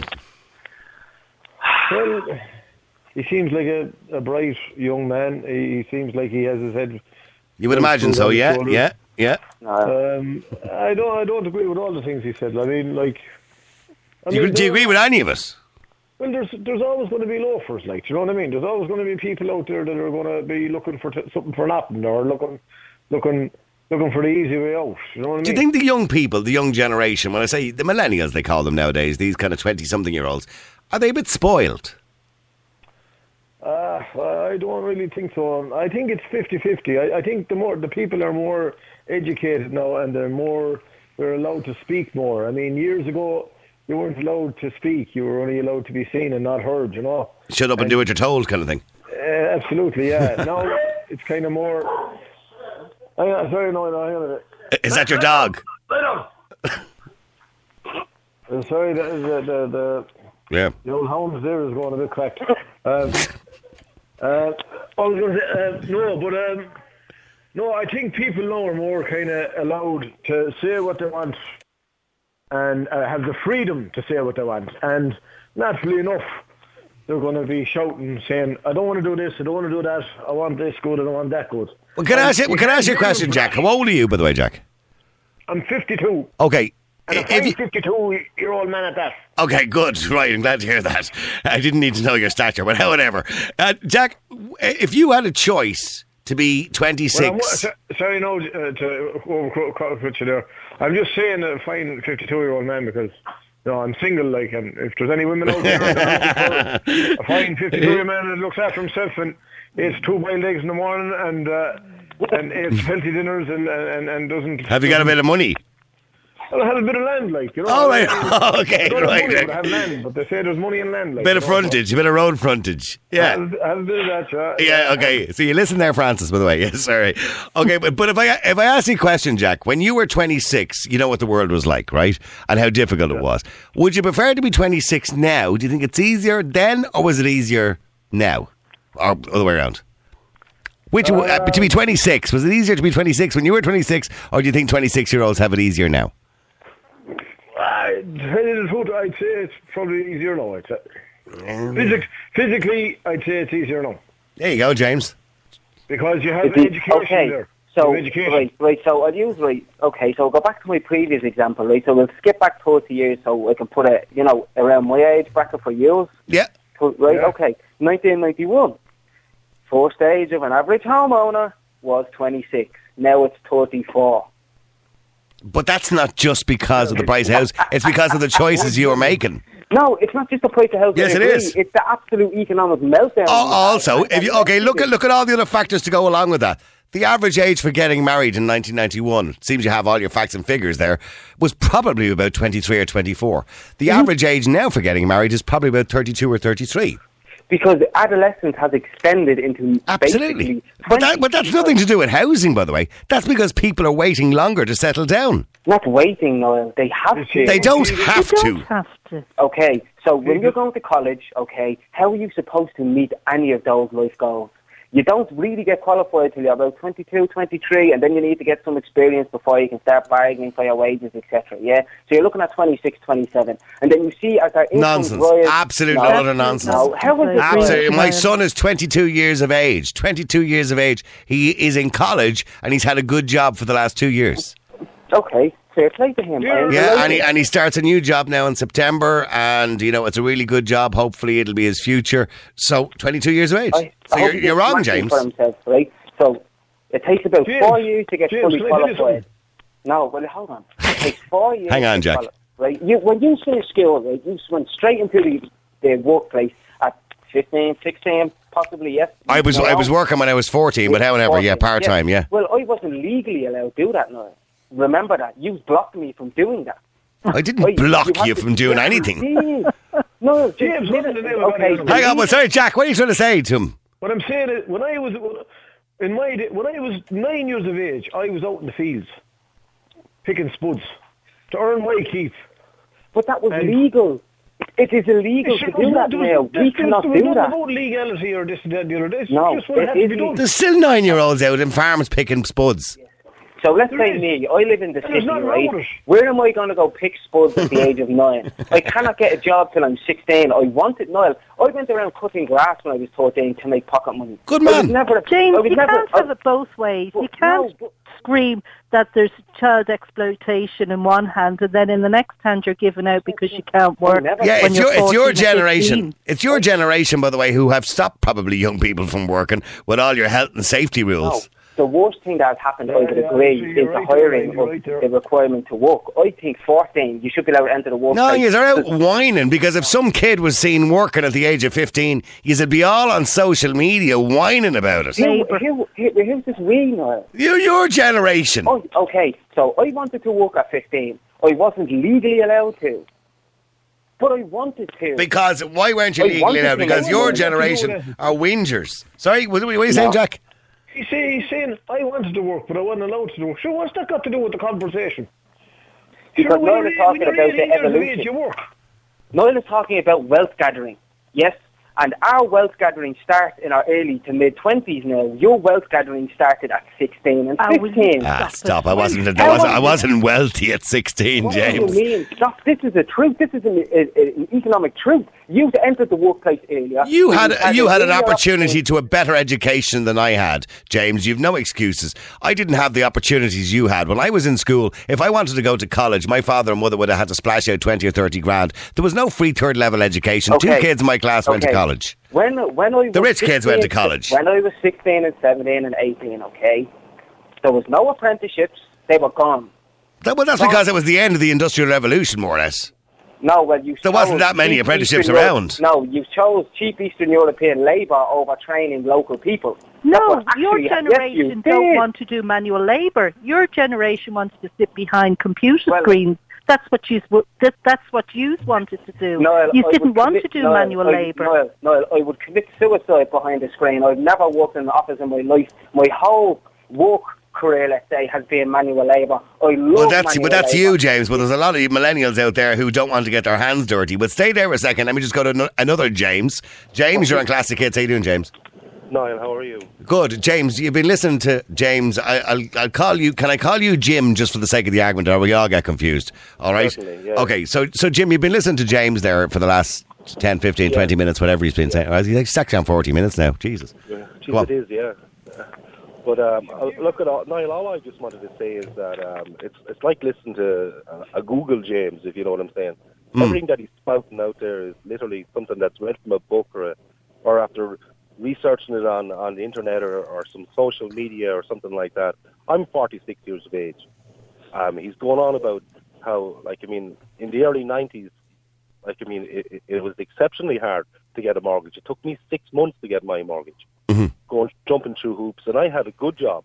Well, he seems like a, a bright young man. He, he seems like he has his head. You would imagine so, yeah, shoulders. yeah, yeah. Um, I don't, I don't agree with all the things he said. I mean, like, I do, you, mean, do you agree with any of us? Well, there's there's always going to be loafers, like, do you know what I mean? There's always going to be people out there that are going to be looking for t- something for nothing, or looking, looking, looking for the easy way out. You know what I mean? Do you think the young people, the young generation, when I say the millennials, they call them nowadays, these kind of twenty-something-year-olds, are they a bit spoiled? Uh, I don't really think so. I think it's fifty-fifty. I, I think the more the people are more educated now, and they're more they're allowed to speak more. I mean, years ago, you weren't allowed to speak. You were only allowed to be seen and not heard, you know. Shut up and, and do what you're told, kind of thing. Uh, absolutely, yeah. Now it's kind of more... Hang on, sorry, no, no, hang on a minute. Is that your dog? I'm sorry, the, the, the, the, yeah. the old hounds there is going a bit cracked. Um, uh, I was going to say, uh, no, but... Um, no, I think people now are more kind of allowed to say what they want and uh, have the freedom to say what they want. And naturally enough, they're going to be shouting, saying, I don't want to do this, I don't want to do that, I want this good, I don't want that good. Well, can I ask you, well, can I ask you a question, Jack? How old are you, by the way, Jack? I'm fifty-two. Okay. And a fine fifty-two-year-old man at that. Okay, good. Right, I'm glad to hear that. I didn't need to know your stature, but whatever. Uh, Jack, if you had a choice to be twenty-six... Well, sorry, no, uh, to overcut you there. I'm just saying a fine fifty-two-year-old man because, you know, I'm single, like, and if there's any women out there that are a fine fifty-two-year-old man that looks after himself and eats two boiled eggs in the morning and uh, and eats healthy dinners and, and, and doesn't... Have you got a bit of money? Well, I have a bit of land, like, you know. Oh, right. Oh, okay, I don't right. have money, but I have land, but they say there's money in land. Like, bit of you know, frontage, a bit of road frontage. Yeah. I have, I have a bit of that, yeah. Yeah, okay. So you listen there, Francis, by the way. Yes, sorry. Okay, but, but if I if I ask you a question, Jack, when you were twenty-six, you know what the world was like, right? And how difficult yeah. it was. Would you prefer to be twenty-six now? Do you think it's easier then, or was it easier now? Or other way around? Which uh, uh, to be twenty-six, was it easier to be twenty-six when you were twenty-six, or do you think twenty-six-year-olds have it easier now? I tell you the truth, I'd say it's probably easier now, I'd say. Um, Physic- physically, I'd say it's easier now. There you go, James. Because you have it, education okay. there. So, education. right, right, so I'll use, right, okay, so I'll go back to my previous example, right, so we'll skip back thirty years so I can put it, you know, around my age bracket for you. Yeah. Right, yeah. okay, nineteen ninety-one. First age of an average homeowner was twenty-six. Now it's thirty-four. But that's not just because of the price of house. It's because of the choices you were making. No, it's not just the price of house. Yes, it is. It's the absolute economic meltdown. Oh, also, if you okay, look at look at all the other factors to go along with that. The average age for getting married in nineteen ninety-one, seems you have all your facts and figures there, was probably about twenty-three or twenty-four. The mm-hmm. average age now for getting married is probably about thirty-two or thirty-three. Because adolescence has extended into absolutely, but that, but that's nothing to do with housing, by the way. That's because people are waiting longer to settle down. Not waiting, Noel. They have to. They don't have they to. Don't have to. Okay, so when you're going to college, okay, how are you supposed to meet any of those life goals? You don't really get qualified till you're about twenty-two, twenty-three, and then you need to get some experience before you can start bargaining for your wages, et cetera. Yeah, so you're looking at twenty-six, twenty-seven, and then you see as our income nonsense, rise, absolute no, utter nonsense. No, how is it absolutely? My son is twenty-two years of age. twenty-two years of age. He is in college, and he's had a good job for the last two years. Okay. Fair play to him. Yeah, and he, and he starts a new job now in September, and you know it's a really good job. Hopefully, it'll be his future. So, twenty-two years of age. I, so I you're, you're wrong, James. For himself, right? So it takes about James, four years to get James, fully qualified. No, well, hold on. It takes four years. Hang on, Jack. Quali- right? You, when you finish school, right, you went straight into the, the workplace at fifteen, sixteen, possibly. Yes. I was I was working when I was fourteen, but however, yeah, part time, yeah. yeah. Well, I wasn't legally allowed to do that now. Remember that. You blocked me from doing that. I didn't I, block you, you from doing anything. No, James, okay. Hang on, but sorry, Jack, what are you trying to say to him? What I'm saying is, when I was in my when I was nine years of age, I was out in the fields picking spuds to earn my keep. But that was and legal. It is illegal to do that now. We cannot do that. There's no legality or this and that. No, just what has to be done. There's still nine-year-olds out in farms picking spuds. So let's say me, I live in the city, right? Where am I going to go pick spuds at the age of nine? I cannot get a job till I'm sixteen. I wanted, Niall, I went around cutting grass when I was thirteen to make pocket money. Good man. Never, James, you never, can't I, have it both ways. You can't no, scream that there's child exploitation in one hand, and then in the next hand you're giving out because you can't work. Yeah, when it's you're your it's your fourteen or generation. fifteen. It's your generation, by the way, who have stopped probably young people from working with all your health and safety rules. No. The worst thing that has happened, Yeah, I would yeah, agree, actually, is you're the right hiring there, you're of right there. the requirement to work. I think fourteen, you should be allowed to enter the workplace. No, you're out whining because if some kid was seen working at the age of fifteen, you'd be all on social media whining about it. Who, who, who, who's this we now? You're your generation. Oh, okay, so I wanted to work at fifteen. I wasn't legally allowed to. But I wanted to. Because why weren't you I legally wanted allowed? to. Because I your wanted to generation are whingers. Sorry, what, what are you saying, No. Jack? He's saying, he's saying, I wanted to work, but I wasn't allowed to work. Sure, what's that got to do with the conversation? Because Sure, when Noel you're- is talking when you're about the eighteen years of evolution. age, you work. Noel is talking about wealth gathering. Yes? And our wealth gathering starts in our early to mid-twenties now. Your wealth gathering started at sixteen and Ah, will you fifteen. Ah, Stop stop! it. I wasn't. I How wasn't. long I wasn't wealthy at sixteen, What James. do you mean? Stop. This is the truth. This is an, a, a, an economic truth. You've entered the workplace earlier. You had you had an earlier opportunity to a better education than I had, James. You've no excuses. I didn't have the opportunities you had when I was in school. If I wanted to go to college, my father and mother would have had to splash out twenty or thirty grand. There was no free third level education. Two Okay. kids in my class went to Okay. college. When when I was The rich kids went to sixteen college. When I was sixteen and seventeen and eighteen, okay, there was no apprenticeships. They were gone. That, well, that's because it was the end of the Industrial Revolution, more or less. No, well, you There wasn't chose that many cheap apprenticeships Eastern Euro- around. No, you chose cheap Eastern European labour over training local people. That's No, what your actually- yes, generation you don't did. want to do manual labour. Your generation wants to sit behind computer Well- screens. That's what you that, that's what you wanted to do. Noel, you I didn't would want commit- to do Noel, manual I, labour. Noel, Noel, I would commit suicide behind the screen. I've never worked in an office in my life. My whole work career, let's say, has been manual labour. I love Well, that's manual but that's labour. you, James. But there's a lot of millennials out there who don't want to get their hands dirty. But stay there a second. Let me just go to no- another James. James, you're on Classic Hits. How you doing, James? Niall, how are you? Good, James. You've been listening to James. I, I'll, I'll call you. Can I call you Jim just for the sake of the argument, or we all get confused? All right. Certainly, yeah. Okay. So, so Jim, you've been listening to James there for the last ten, fifteen, Yeah. twenty minutes, whatever he's been saying. Well, he's stuck down forty minutes now. Jesus. Yeah, Go on. it is, yeah. But um, uh, look at all, Niall. All I just wanted to say is that um, it's it's like listening to a, a Google James, if you know what I'm saying. Mm. Everything that he's spouting out there is literally something that's read from a book or a, or after researching it on, on the internet or, or some social media or something like that. I'm forty-six years of age. Um, he's going on about how, like, I mean, in the early nineties, like, I mean, it, it, it was exceptionally hard to get a mortgage. It took me six months to get my mortgage, mm-hmm. going jumping through hoops, and I had a good job.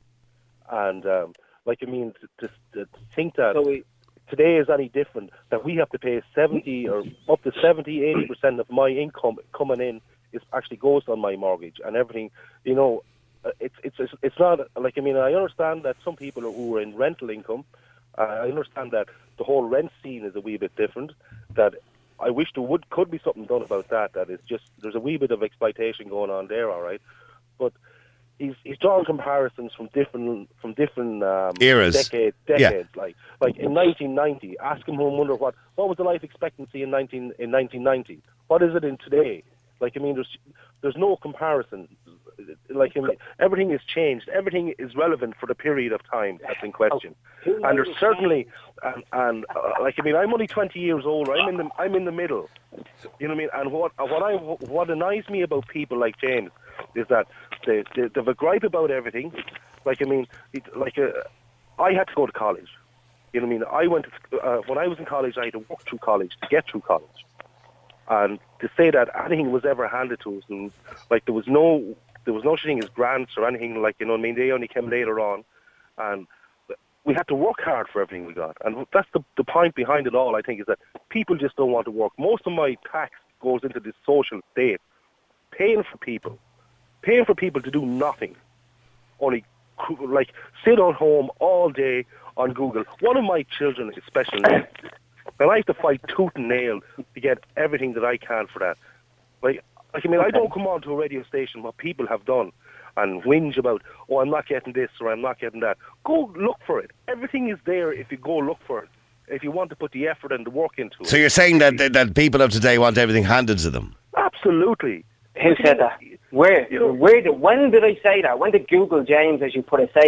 And um, like, I mean, to, to, to think that So we, today is any different, that we have to pay seventy or up to seventy, eighty percent of my income coming in is actually goes on my mortgage and everything. You know, uh, it's it's it's it's not like, I mean, I understand that some people who are in rental income, uh, I understand that the whole rent scene is a wee bit different. That I wish there would could be something done about that. That is just there's a wee bit of exploitation going on there, all right. But he's he's drawing comparisons from different from different um, Eras. decades. Yeah. Decades, like like in nineteen ninety. Ask him and wonder what what was the life expectancy in nineteen in nineteen ninety. What is it in today? Like, I mean, there's there's no comparison. Like, I mean, everything has changed. Everything is relevant for the period of time that's in question. And there's certainly, and, and uh, like, I mean, I'm only twenty years old. I'm in the I'm in the middle. You know what I mean? And what what I what annoys me about people like James is that they they they've a gripe about everything. Like, I mean, it, like uh, I had to go to college. You know what I mean? I went to, uh, when I was in college. I had to walk through college to get through college. And to say that anything was ever handed to us, and like there was no, there was no such thing as grants or anything, like, you know what I mean, they only came later on, and we had to work hard for everything we got, and that's the the point behind it all. I think is that people just don't want to work. Most of my tax goes into this social state, paying for people, paying for people to do nothing, only like sit on home all day on Google. One of my children is special needs. And I have to fight tooth and nail to get everything that I can for that. Like, like I mean, I don't come on to a radio station what people have done and whinge about, oh, I'm not getting this or I'm not getting that. Go look for it. Everything is there if you go look for it. If you want to put the effort and the work into it. So you're saying that that, that people of today want everything handed to them? Absolutely. who said that? Where? You know- Where? Did, when did I say that? When did Google James, as you put it, say that?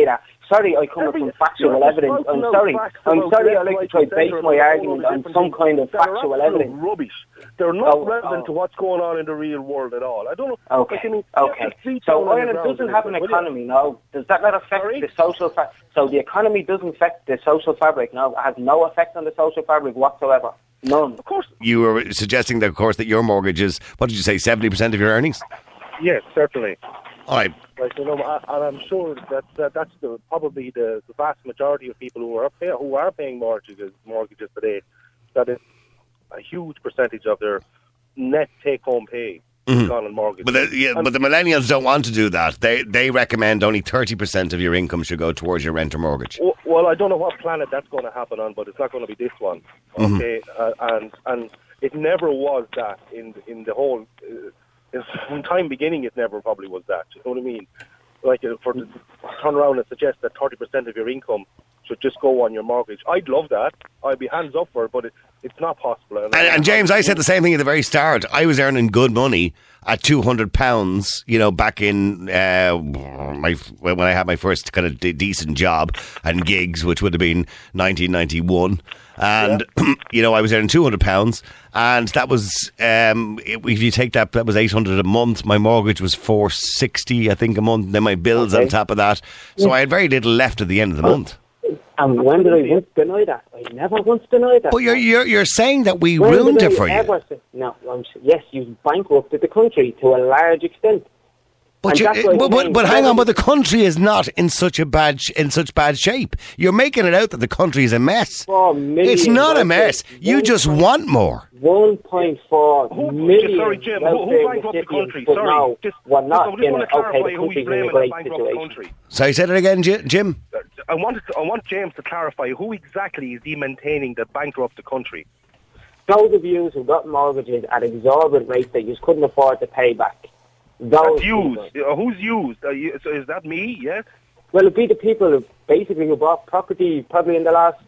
sorry I come Every- from factual you're evidence. just I'm spouting sorry. out facts I'm about sorry I left, like to right, try and to base centre my and all argument those on different some things kind of that are factual absolute evidence. Rubbish. They're not Oh, relevant oh. to what's going on in the real world at all. I don't know. Okay, Like, I mean, okay. just deep So down on the Ireland ground, doesn't have an will you? economy, no? Does that not affect Sorry? the social fa- So the economy doesn't affect the social fabric, no? It has no effect on the social fabric whatsoever. None. Of course. You were suggesting that, of course, that your mortgage is, what did you say, seventy percent of your earnings? Yes, certainly. All right. Like, you know, I- and I'm sure that, that that's the, probably the, the vast majority of people who are pay, who are paying mortgages mortgages today. That is a huge percentage of their net take-home pay Mhm. gone on mortgage. But the, yeah, but the millennials don't want to do that. They they recommend only thirty percent of your income should go towards your rent or mortgage. Well, well, I don't know what planet that's going to happen on, but it's not going to be this one. Okay, uh, and and it never was that in in the whole. Uh, from time beginning, it never probably was that. You know what I mean? Like uh, for to turn around and suggest that thirty percent of your income should just go on your mortgage. I'd love that. I'd be hands up for it, but it, it's not possible. And, and James, I said the same thing at the very start. I was earning good money at two hundred pounds, you know, back in uh, my when I had my first kind of de- decent job and gigs, which would have been nineteen ninety-one. And, yeah. you know, I was earning two hundred pounds. And that was, um, if you take that, that was eight hundred a month. My mortgage was four sixty, I think, a month. Then my bills Okay. on top of that. So Yeah. I had very little left at the end of the month. And when did I once deny that? I never once denied that. But you're, you're, you're saying that we When ruined did it I for you. ever say- No, I'm, s- yes, you bankrupted the country to a large extent. But, And you, that's what I'm but, but, saying. but hang on, but the Seventy- country is not in such a bad sh- in such bad shape. You're making it out that the country is a mess. Four million It's not a welfare- mess. You one just point- want more. one point four Who, million sorry, Jim. Who, welfare who bankrupted the recipients, country? but Sorry, now just, we're just, not I just in want a, to okay, clarify the who he's country's in a blaming great that bankrupted the situation. country. So I said it again, J- Jim. I wanted, to, I want James to clarify who exactly is he maintaining that bankrupt the country. Those of you who got mortgages at exorbitant rates that you just couldn't afford to pay back. Those That's used. people. Uh, who's used? Uh, you, so is that me? Yes. Well, it'd be the people who basically who bought property probably in the last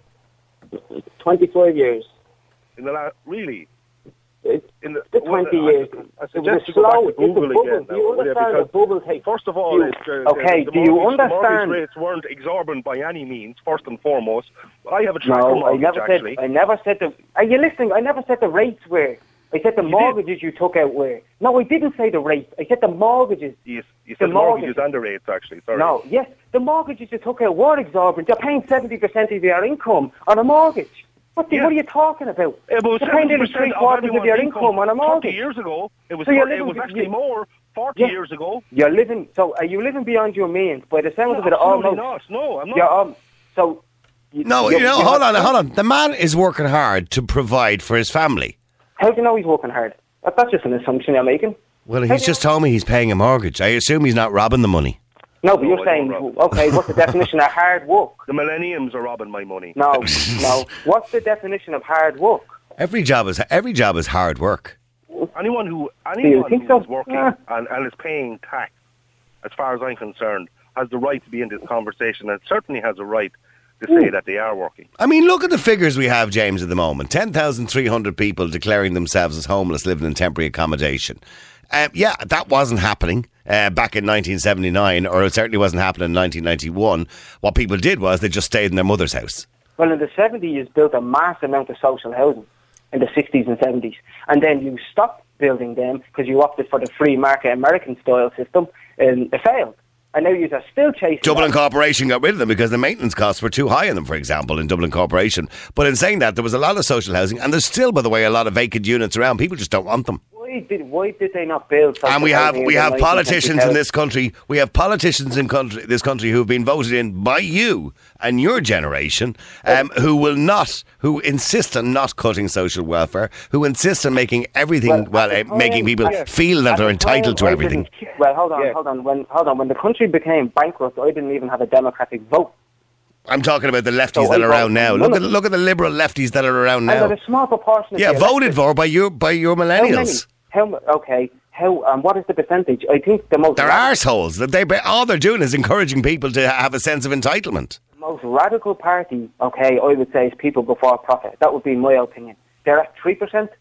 twenty-five years. In the last, really? It, In the, the well, twenty I- years. I, I It was suggest a you go slow, back to it's a Google bubble. again. Do you now, will you? understand Because that bubble takes? First of all, you, it's, uh, okay, the, do the you mortgage, understand? The mortgage rates weren't exorbitant by any means, first and foremost. I have a tracker No, I mortgage, never actually. said. I never said the. Are you listening? I never said the rates were. I said the You mortgages you took out were. No, I didn't say the rates. I said the mortgages. Yes, you the said mortgage. mortgages and the rates, actually. Sorry. No, yes, the mortgages you took out were exorbitant. You're paying seventy percent of your income on a mortgage. What, the, Yeah. what are you talking about? It was You're paying nearly seventy percent three of quarters of everyone's your income income on a thirty mortgage. years ago. It was, So you're thir- it living- was actually you- more forty Yeah. years ago. You're living. So are you living beyond your means? By the sound No, of it, absolutely almost. not. No, I'm not. You're um. So. You, No, you know, hold on, hold on. The man is working hard to provide for his family. How do you know he's working hard? That- That's just an assumption you're making. Well, he's just told me he's paying a mortgage. I assume he's not robbing the money. No, but No, you're I saying, don't, Rob. okay, what's the definition of hard work? The millenniums are robbing my money. No, no. What's the definition of hard work? Every job is every job is hard work. Anyone who anyone think who so? is working Yeah. and, and is paying tax, as far as I'm concerned, has the right to be in this conversation and certainly has a right to say that they are working. I mean, look at the figures we have, James, at the moment. ten thousand three hundred people declaring themselves as homeless living in temporary accommodation. Uh, yeah, that wasn't happening uh, back in nineteen seventy-nine, or it certainly wasn't happening in nineteen ninety-one. What people did was they just stayed in their mother's house. Well, in the seventies, you built a mass amount of social housing in the sixties and seventies. And then you stopped building them because you opted for the free market American-style system, and it failed. And now you're still chasing Dublin that. Corporation got rid of them because the maintenance costs were too high on them, for example, in Dublin Corporation. But in saying that, there was a lot of social housing, and there's still, by the way, a lot of vacant units around. People just don't want them. Why did, why did they not build social And we have housing we in the have nineteen politicians in seventies? this country. We have politicians in country, this country who have been voted in by you and your generation, um, who will not, who insist on not cutting social welfare, who insist on making everything, well, Well, at uh, the making time- people at- feel that at they're the entitled to time, I everything. didn't- Well, hold on, Yeah. hold on. When hold on, when the country became bankrupt, I didn't even have a democratic vote. I'm talking about the lefties So that I are around vote- now. none Look of at them. look at the liberal lefties that are around And now. that a small proportion of Yeah, the voted electorate- for by your by your How many? millennials. How mu- okay? How? Um, what is the percentage? I think the most They're radical, arseholes. That they all they're doing is encouraging people to have a sense of entitlement. most radical party. Okay, I would say is people before profit. That would be my opinion. They're at three percent.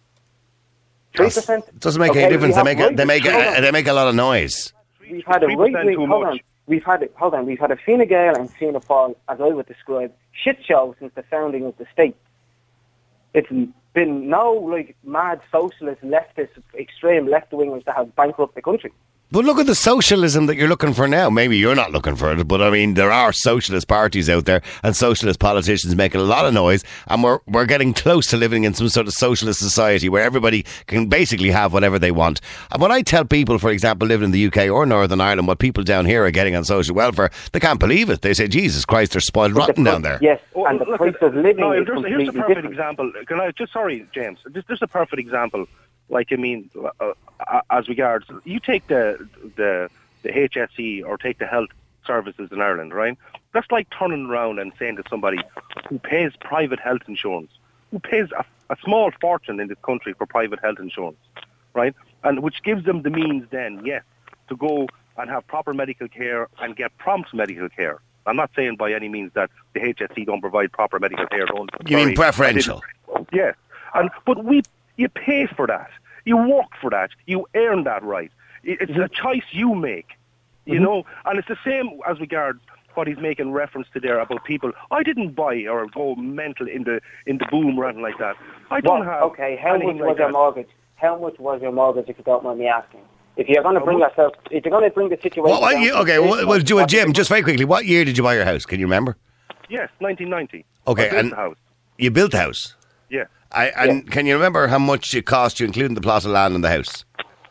Three percent It doesn't make Okay, any difference. we They have make a, they right- make hold a, on. they make a lot of noise. We've had a three right percent wing. too Hold much. on. we've had it. Hold on, we've had a Fine Gael and Fianna Fáil, as I would describe, shit show since the founding of the state. It's been no like mad socialist, leftist, extreme left wingers that have bankrupted the country. But look at the socialism that you're looking for now. Maybe you're not looking for it, but I mean, there are socialist parties out there and socialist politicians making a lot of noise, and we're we're getting close to living in some sort of socialist society where everybody can basically have whatever they want. And when I tell people, for example, living in the U K or Northern Ireland, what people down here are getting on social welfare, they can't believe it. They say, Jesus Christ, they're spoiled rotten down there. Yes, Oh, and the look, price of living no, is here's, completely here's a perfect different. example. Can I just sorry, James? This, this is a perfect example. Like I mean, uh, uh, as regards, you take the the the H S E or take the health services in Ireland, right? That's like turning around and saying to somebody who pays private health insurance, who pays a, a small fortune in this country for private health insurance, right? And which gives them the means then, yes, to go and have proper medical care and get prompt medical care. I'm not saying by any means that the H S E don't provide proper medical care. Don't, You sorry, mean preferential? Yes, and but we you pay for that. You work for that. You earn that right. It's a choice you make, you mm-hmm. know. And it's the same as regards what he's making reference to there about people. I didn't buy or go mental in the in the boom or anything like that. I don't Well, have. okay, how much anything was like your that. mortgage? How much was your mortgage, if you don't mind me asking? If you're going to bring yourself, if you're going to bring the situation. What, what down year, to okay, this, well, well, do a what- Jim, just very quickly, what year did you buy your house? Can you remember? Yes, nineteen ninety. Okay, I built and the house. you built the house. Yeah, I, and can you remember how much it cost you, including the plot of land and the house?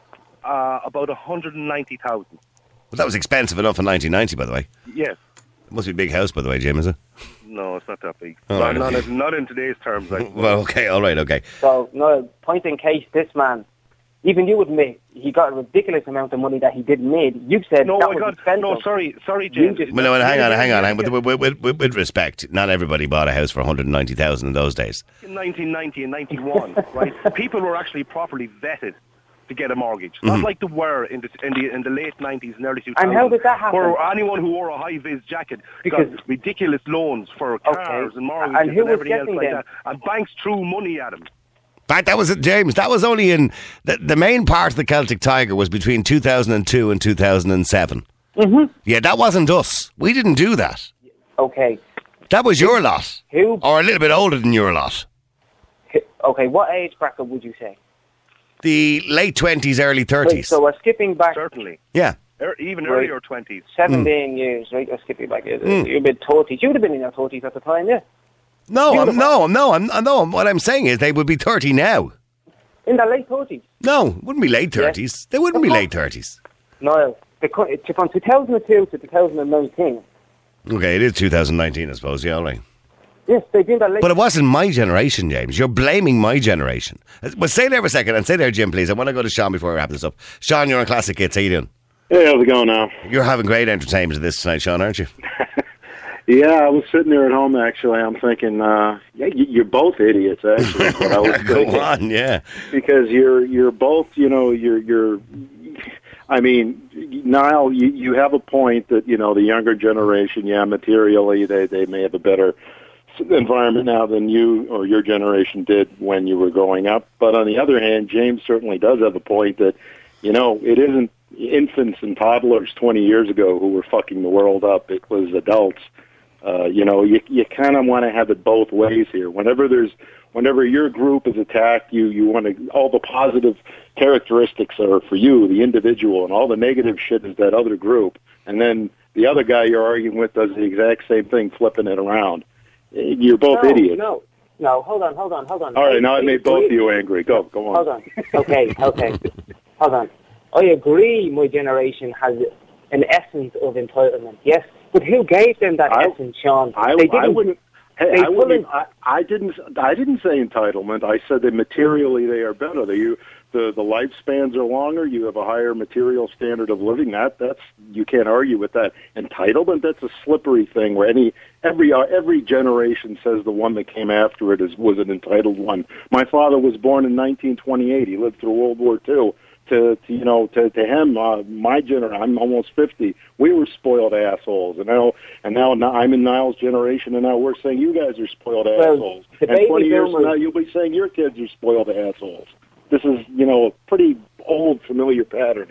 uh, about one hundred ninety thousand. Well, that was expensive enough in nineteen ninety, by the way. Yes. It must be a big house, by the way, Jim, is it? No, it's not that big. Oh, not, right, not, okay. in- not in today's terms. Like, Well, okay, all right, okay. So, no, point in case, this man, even you admit, he got a ridiculous amount of money that he didn't need. You said no, that I was got. expensive. No, sorry, sorry, You James. just- Well, no, hang on, hang on, hang on. Yeah, With, with, with, with, with respect, not everybody bought a house for one hundred ninety thousand in those days. In nineteen ninety and ninety-one, right? People were actually properly vetted to get a mortgage, not Mm-hmm. like they were in the in the in the late nineties and early two thousands. And how did that happen? Where anyone who wore a high vis jacket Because- got ridiculous loans for cars and mortgages And who was everything else getting like them? that, and banks threw money at them. But that was it, James. That was only in the, the main part of the Celtic Tiger was between two thousand two and two thousand seven. Mm-hmm. Yeah, that wasn't us. We didn't do that. Okay. That was your lot, Who? or a little bit older than your lot. Okay, what age bracket would you say? The late twenties, early Right, thirties. so we're skipping back Certainly, Yeah. er, even Right. earlier twenties. seventeen years, right? We're skipping back. Mm. You're mid thirties. You would have been in your thirties at the time, yeah? No, I'm, Beautiful. no, I'm, no, I'm, no. What I'm saying is they would be thirty now. In the late thirties. No, wouldn't be late thirties. They wouldn't be late thirties. Niall, the, co- it's from two thousand two to two thousand nineteen. Okay, it is two thousand nineteen, I suppose. Yeah, all right. Yes, they've been that late. But it wasn't my generation, James. You're blaming my generation. Well, stay there for a second and stay there, Jim, please. I want to go to Sean before we wrap this up. Sean, you're on Classic Hits. How you doing? Hey, how's it going now? You're having great entertainment of this tonight, Sean, aren't you? Yeah, I was sitting there at home, actually. I'm thinking, uh, yeah, y- you're both idiots, actually. is what I was Go thinking. on, yeah. Because you're you're both, you know, you're you're. I mean, Niall, you you have a point that you know the younger generation, yeah, materially they they may have a better environment now than you or your generation did when you were growing up. But on the other hand, James certainly does have a point that, you know, it isn't infants and toddlers twenty years ago who were fucking the world up. It was adults. Uh, you know, you you kind of want to have it both ways here. Whenever there's, whenever your group is attacked, you you want to, all the positive characteristics are for you, the individual, and all the negative shit is that other group. And then the other guy you're arguing with does the exact same thing, flipping it around. You're both no, idiots. No, no, hold on, hold on, hold on. All right, I- now I made both agree- of you angry. Go, go on. Hold on. Okay, okay. Hold on. I agree my generation has an essence of entitlement, yes. But who gave them that I- essence, Sean? I, They I didn't- wouldn't. Hey, they I wouldn't. fully- I, I didn't. I didn't say entitlement. I said that materially they are better. They, you, the the lifespans are longer. You have a higher material standard of living. That that's you can't argue with that. Entitlement. That's a slippery thing. Where any every uh, every generation says the one that came after it is was an entitled one. My father was born in nineteen twenty-eight. He lived through World War Two. To, to you know, to to him, uh, my generation. I'm almost fifty. We were spoiled assholes, and now and now, now I'm in Niall's generation, and now we're saying you guys are spoiled Well, assholes. the And baby twenty years from boomers- now, you'll be saying your kids are spoiled assholes. This is, you know, a pretty old, familiar pattern here.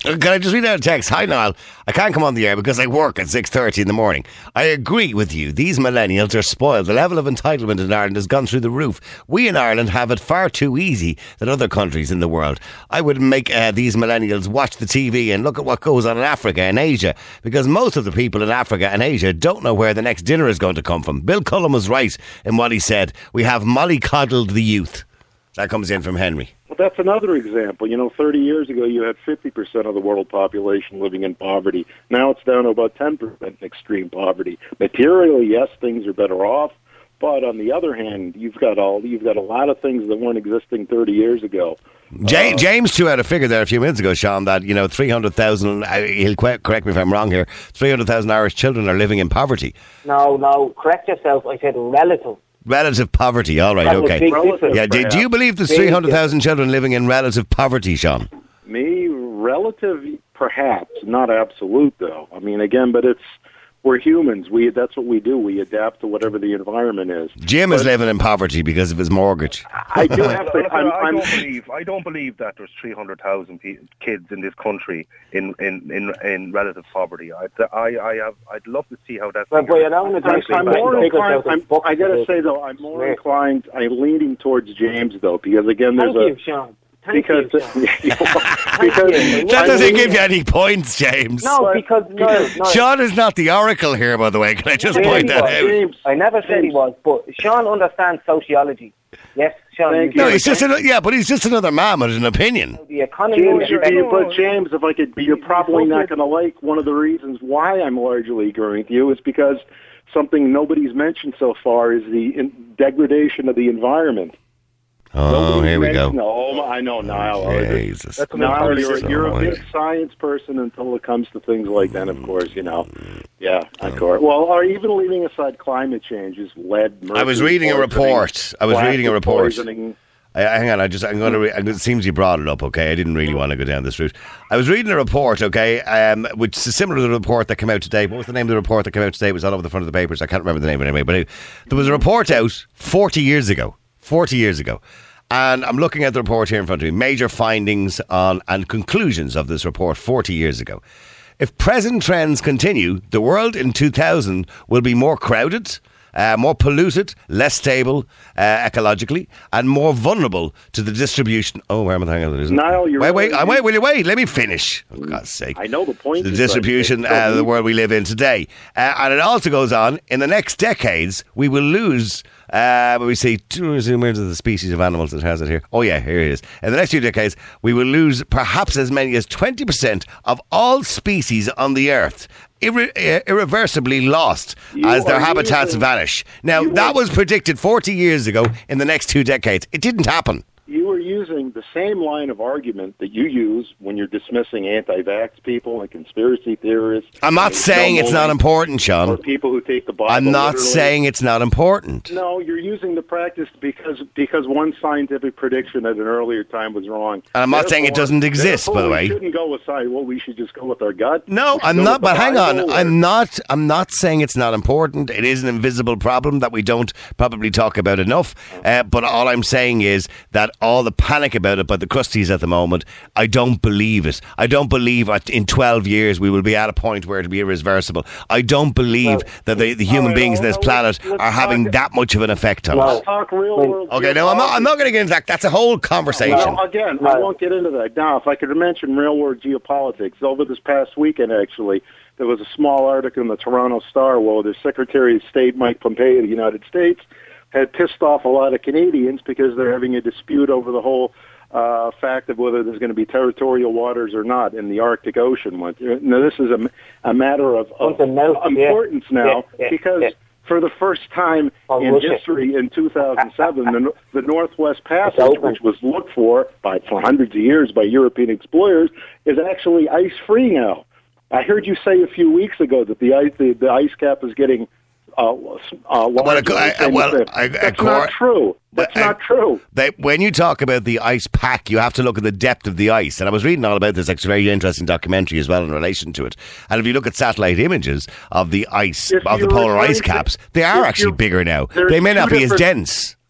Can I just read out a text? Hi, Niall. I can't come on the air because I work at six thirty in the morning. I agree with you. These millennials are spoiled. The level of entitlement in Ireland has gone through the roof. We in Ireland have it far too easy than other countries in the world. I would make uh, these millennials watch the T V and look at what goes on in Africa and Asia, because most of the people in Africa and Asia don't know where the next dinner is going to come from. Bill Cullen was right in what he said. We have mollycoddled the youth. That comes in from Henry. Well, that's another example. You know, thirty years ago, you had fifty percent of the world population living in poverty. Now it's down to about ten percent in extreme poverty. Materially, yes, things are better off. But on the other hand, you've got all you've got a lot of things that weren't existing thirty years ago. James, uh, James threw out a figure there a few minutes ago, Sean, that, you know, three hundred thousand, he'll correct me if I'm wrong here, three hundred thousand Irish children are living in poverty. No, no, correct yourself. I said relative. Relative poverty, all right, That's okay. Relative, yeah, do, do you believe there's three hundred thousand children living in relative poverty, Sean? Me, relative, perhaps, not absolute, though. I mean, again, but it's, we're humans. We That's what we do. We adapt to whatever the environment is. Jim but, is living in poverty because of his mortgage. I do have to... I'm, I, I'm, don't believe, I don't believe that there's three hundred thousand pe- kids in this country in, in, in, in relative poverty. I, I, I have, I'd love to see how that's... Well, boy, I don't I'm, I'm more inclined... I'm, I got to say, though, I'm more inclined... I'm leaning towards James, though, because, again, there's Thank a... you, Sean. Thank because you, Sean. because that doesn't give you any points, James. No, because no, no. Sean is not the oracle here, by the way. Can I just James point that was, out? James, I never said he was, but Sean understands sociology. Yes, Sean. Thank you No, you. he's just an, yeah, but he's just another man with an opinion. The economy. James, you're, is you, but James, if I could, you're probably not going to like one of the reasons why I'm largely agreeing with you is because something nobody's mentioned so far is the in, degradation of the environment. Oh, Nobody's here we go. mentioned- No, I know, Niall. Jesus. That's an Niall, entirely you're, different- you're a Oh, big science person until it comes to things like that, of course, you know. Yeah, of course. Well, or even leaving aside climate change, is lead, mercury, I was reading a poisoning, report. I was reading a plastic report. poisoning. I, hang on, I just, I'm going to. Re- it seems you brought it up. Okay, I didn't really want to go down this route. I was reading a report. Okay, um, which is similar to the report that came out today. What was the name of the report that came out today? It was all over the front of the papers. I can't remember the name of it anyway. But it, there was a report out forty years ago. Forty years ago. And I'm looking at the report here in front of me. Major findings on and conclusions of this report forty years ago. If present trends continue, the world in two thousand will be more crowded, uh, more polluted, less stable uh, ecologically, and more vulnerable to the distribution. Oh, where am I thinking? Niall, you're wait, wait, really- uh, wait, will you wait? Let me finish. Oh, God's sake. I know the point. The is distribution like- uh, of the world we live in today. Uh, and it also goes on, in the next decades, we will lose... Uh, we see, where's the species of animals that has it here? Oh yeah, here it is. In the next few decades, we will lose perhaps as many as twenty percent of all species on the earth. Irre- uh, irreversibly lost You as their are habitats using- vanish. Now, you that are- was predicted forty years ago in the next two decades. It didn't happen. You are using the same line of argument that you use when you're dismissing anti-vax people and conspiracy theorists. I'm not and saying it's not snowmowing, important, Or Sean. people who take the Bible I'm not literally. saying it's not important. No, you're using the practice because because one scientific prediction at an earlier time was wrong. And I'm not saying it Therefore- doesn't exist, by the therefore way. We shouldn't go with science. Well, we should just go with our gut. No, We should I'm go not. with the But hang on, Bible, or- I'm not. I'm not saying it's not important. It is an invisible problem that we don't probably talk about enough. Uh, but all I'm saying is that all the panic about it by the crusties at the moment, I don't believe it. I don't believe that in twelve years we will be at a point where it'll be irreversible. I don't believe Well, that the, the human right, beings on well, this well, planet let's are having talk- that much of an effect on Well, us. Let's talk real Wait. world. Okay, no, I'm not. I'm not going to get into that. That's a whole conversation. Well, again, I won't get into that. Now, if I could mention real world geopolitics, over this past weekend, actually, there was a small article in the Toronto Star where the Secretary of State, Mike Pompeo of the United States, had pissed off a lot of Canadians because they're having a dispute over the whole uh, fact of whether there's going to be territorial waters or not in the Arctic Ocean. Now, this is a, a matter of, of Something else, yeah. importance now Yeah, yeah, because yeah. for the first time Oh, in Russia. history in two thousand seven, the, the Northwest Passage, open. which was looked for by for hundreds of years by European explorers, is actually ice-free now. I heard you say a few weeks ago that the ice the, the ice cap is getting uh, uh, larger. Well, I- I- well, I- That's I- not true. That's But, uh, not true. They, when you talk about the ice pack, you have to look at the depth of the ice. And I was reading all about this. It's a very interesting documentary as well in relation to it. And if you look at satellite images of the ice, If of the you're polar referring ice to- caps, they are if actually you're- bigger now. there's They may not two be as different- dense.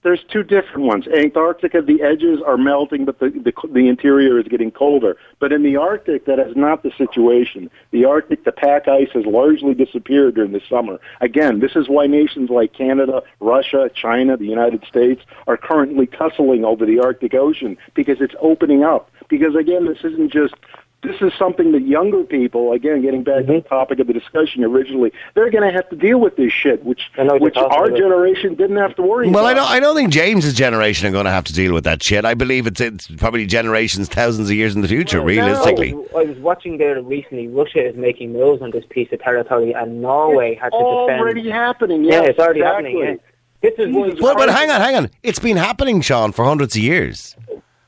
There's two different ones. Antarctica, the edges are melting, but the, the the interior is getting colder. But in the Arctic, that is not the situation. The Arctic, the pack ice has largely disappeared during the summer. Again, this is why nations like Canada, Russia, China, the United States are currently tussling over the Arctic Ocean, because it's opening up. Because, again, this isn't just... This is something that younger people, again, getting back mm-hmm. to the topic of the discussion originally, they're going to have to deal with this shit, which which our generation didn't have to worry well, about. Well, I don't, I don't think James's generation are going to have to deal with that shit. I believe it's it's probably generations, thousands of years in the future, well, realistically. No, I was watching there recently, Russia is making moves on this piece of territory, and Norway it's had to defend... It's already happening, yeah. Yeah, it's already exactly. happening, yeah. This is one well, but hang on, hang on. It's been happening, Sean, for hundreds of years.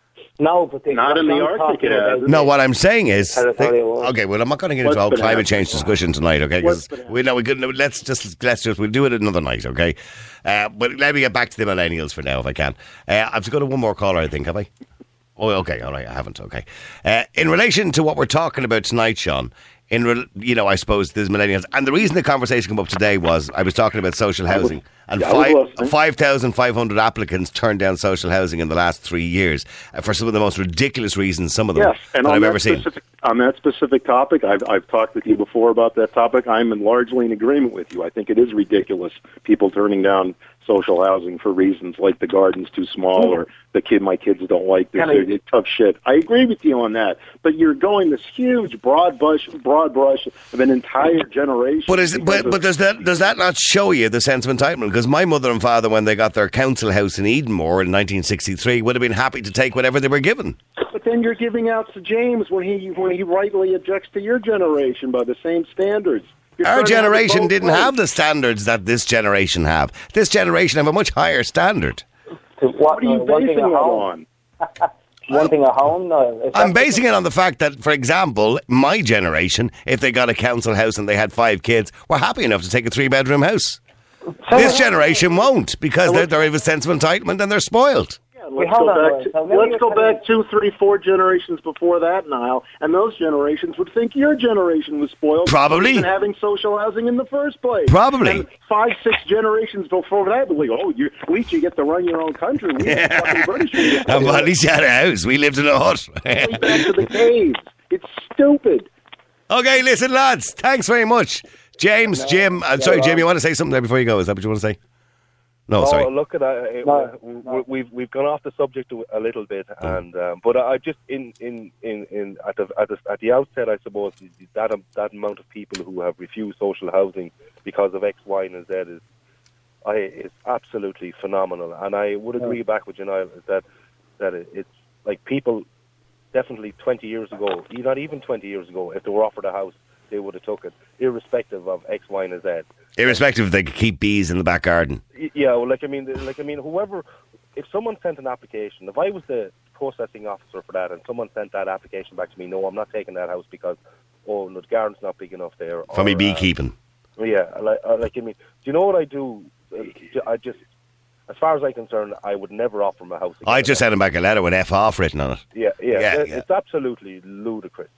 No, but they not in the Arctic. No, what I'm saying is, they, okay. Well, I'm not going to get into a whole climate change discussion tonight, okay? Because we know we could. Let's just let's just we'll do it another night, okay? Uh, but let me get back to the millennials for now, if I can. Uh, I've got one more caller, I think, have I? Oh, okay, all right, I haven't. Okay. Uh, in relation to what we're talking about tonight, Sean. In re- you know, I suppose there's millennials, and the reason the conversation came up today was I was talking about social housing, and five five thousand five hundred applicants turned down social housing in the last three years uh, for some of the most ridiculous reasons. Some of them yes, and that I've that ever seen. On that specific topic, I've I've talked with you before about that topic. I'm in largely in agreement with you. I think it is ridiculous people turning down social housing for reasons like the garden's too small or the kid my kids don't like this. They're, they're tough shit. I agree with you on that. But you're going this huge broad brush, broad brush of an entire generation. But is but, of, but does that does that not show you the sense of entitlement? Because my mother and father, when they got their council house in Edenmore in nineteen sixty-three, would have been happy to take whatever they were given. But then you're giving out to James when he when he rightly objects to your generation by the same standards. You're Our generation didn't ways. have the standards that this generation have. This generation have a much higher standard. What, what are you uh, basing it on? One thing at home, no. I'm basing it on the fact that, for example, my generation, if they got a council house and they had five kids, were happy enough to take a three-bedroom house. So this generation won't, because they're, they have a sense of entitlement and they're spoiled. Let's go back, to, let's go back two, three, four generations before that, Niall, and those generations would think your generation was spoiled. Probably. For having social housing in the first place. Probably. And five, six generations before that, would be, oh, you, at least you get to run your own country. We yeah. fucking British. Well, at least you had a house. We lived in a hut. Back to the caves. It's stupid. Okay, listen, lads. Thanks very much. James, no, Jim. I'm sorry, Jim, you want to say something there before you go? Is that what you want to say? No, sorry. Oh, look at that. No, no. We've we've gone off the subject a little bit, and um, but I just in in in, in at the, at the at the outset, I suppose that that amount of people who have refused social housing because of X, Y, and Z is, I is absolutely phenomenal. And I would agree back with you, Niall, that that it's like people definitely twenty years ago, not even twenty years ago, if they were offered a house, they would have took it, irrespective of X, Y, and Z. Irrespective if they could keep bees in the back garden. Yeah, well, like I mean, like I mean, whoever, if someone sent an application, if I was the processing officer for that, and someone sent that application back to me, no, I'm not taking that house because, oh, no, the garden's not big enough there. For me, beekeeping. Uh, yeah, like, like I mean, do you know what I do? I just, as far as I'm concerned, I would never offer him a house again. I just sent him back a letter with F off written on it. Yeah, yeah, yeah, it, yeah. It's absolutely ludicrous.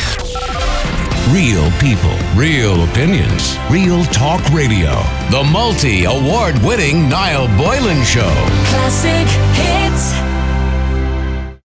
Real people, real opinions, real talk radio. The multi-award winning Niall Boylan Show. Classic hit.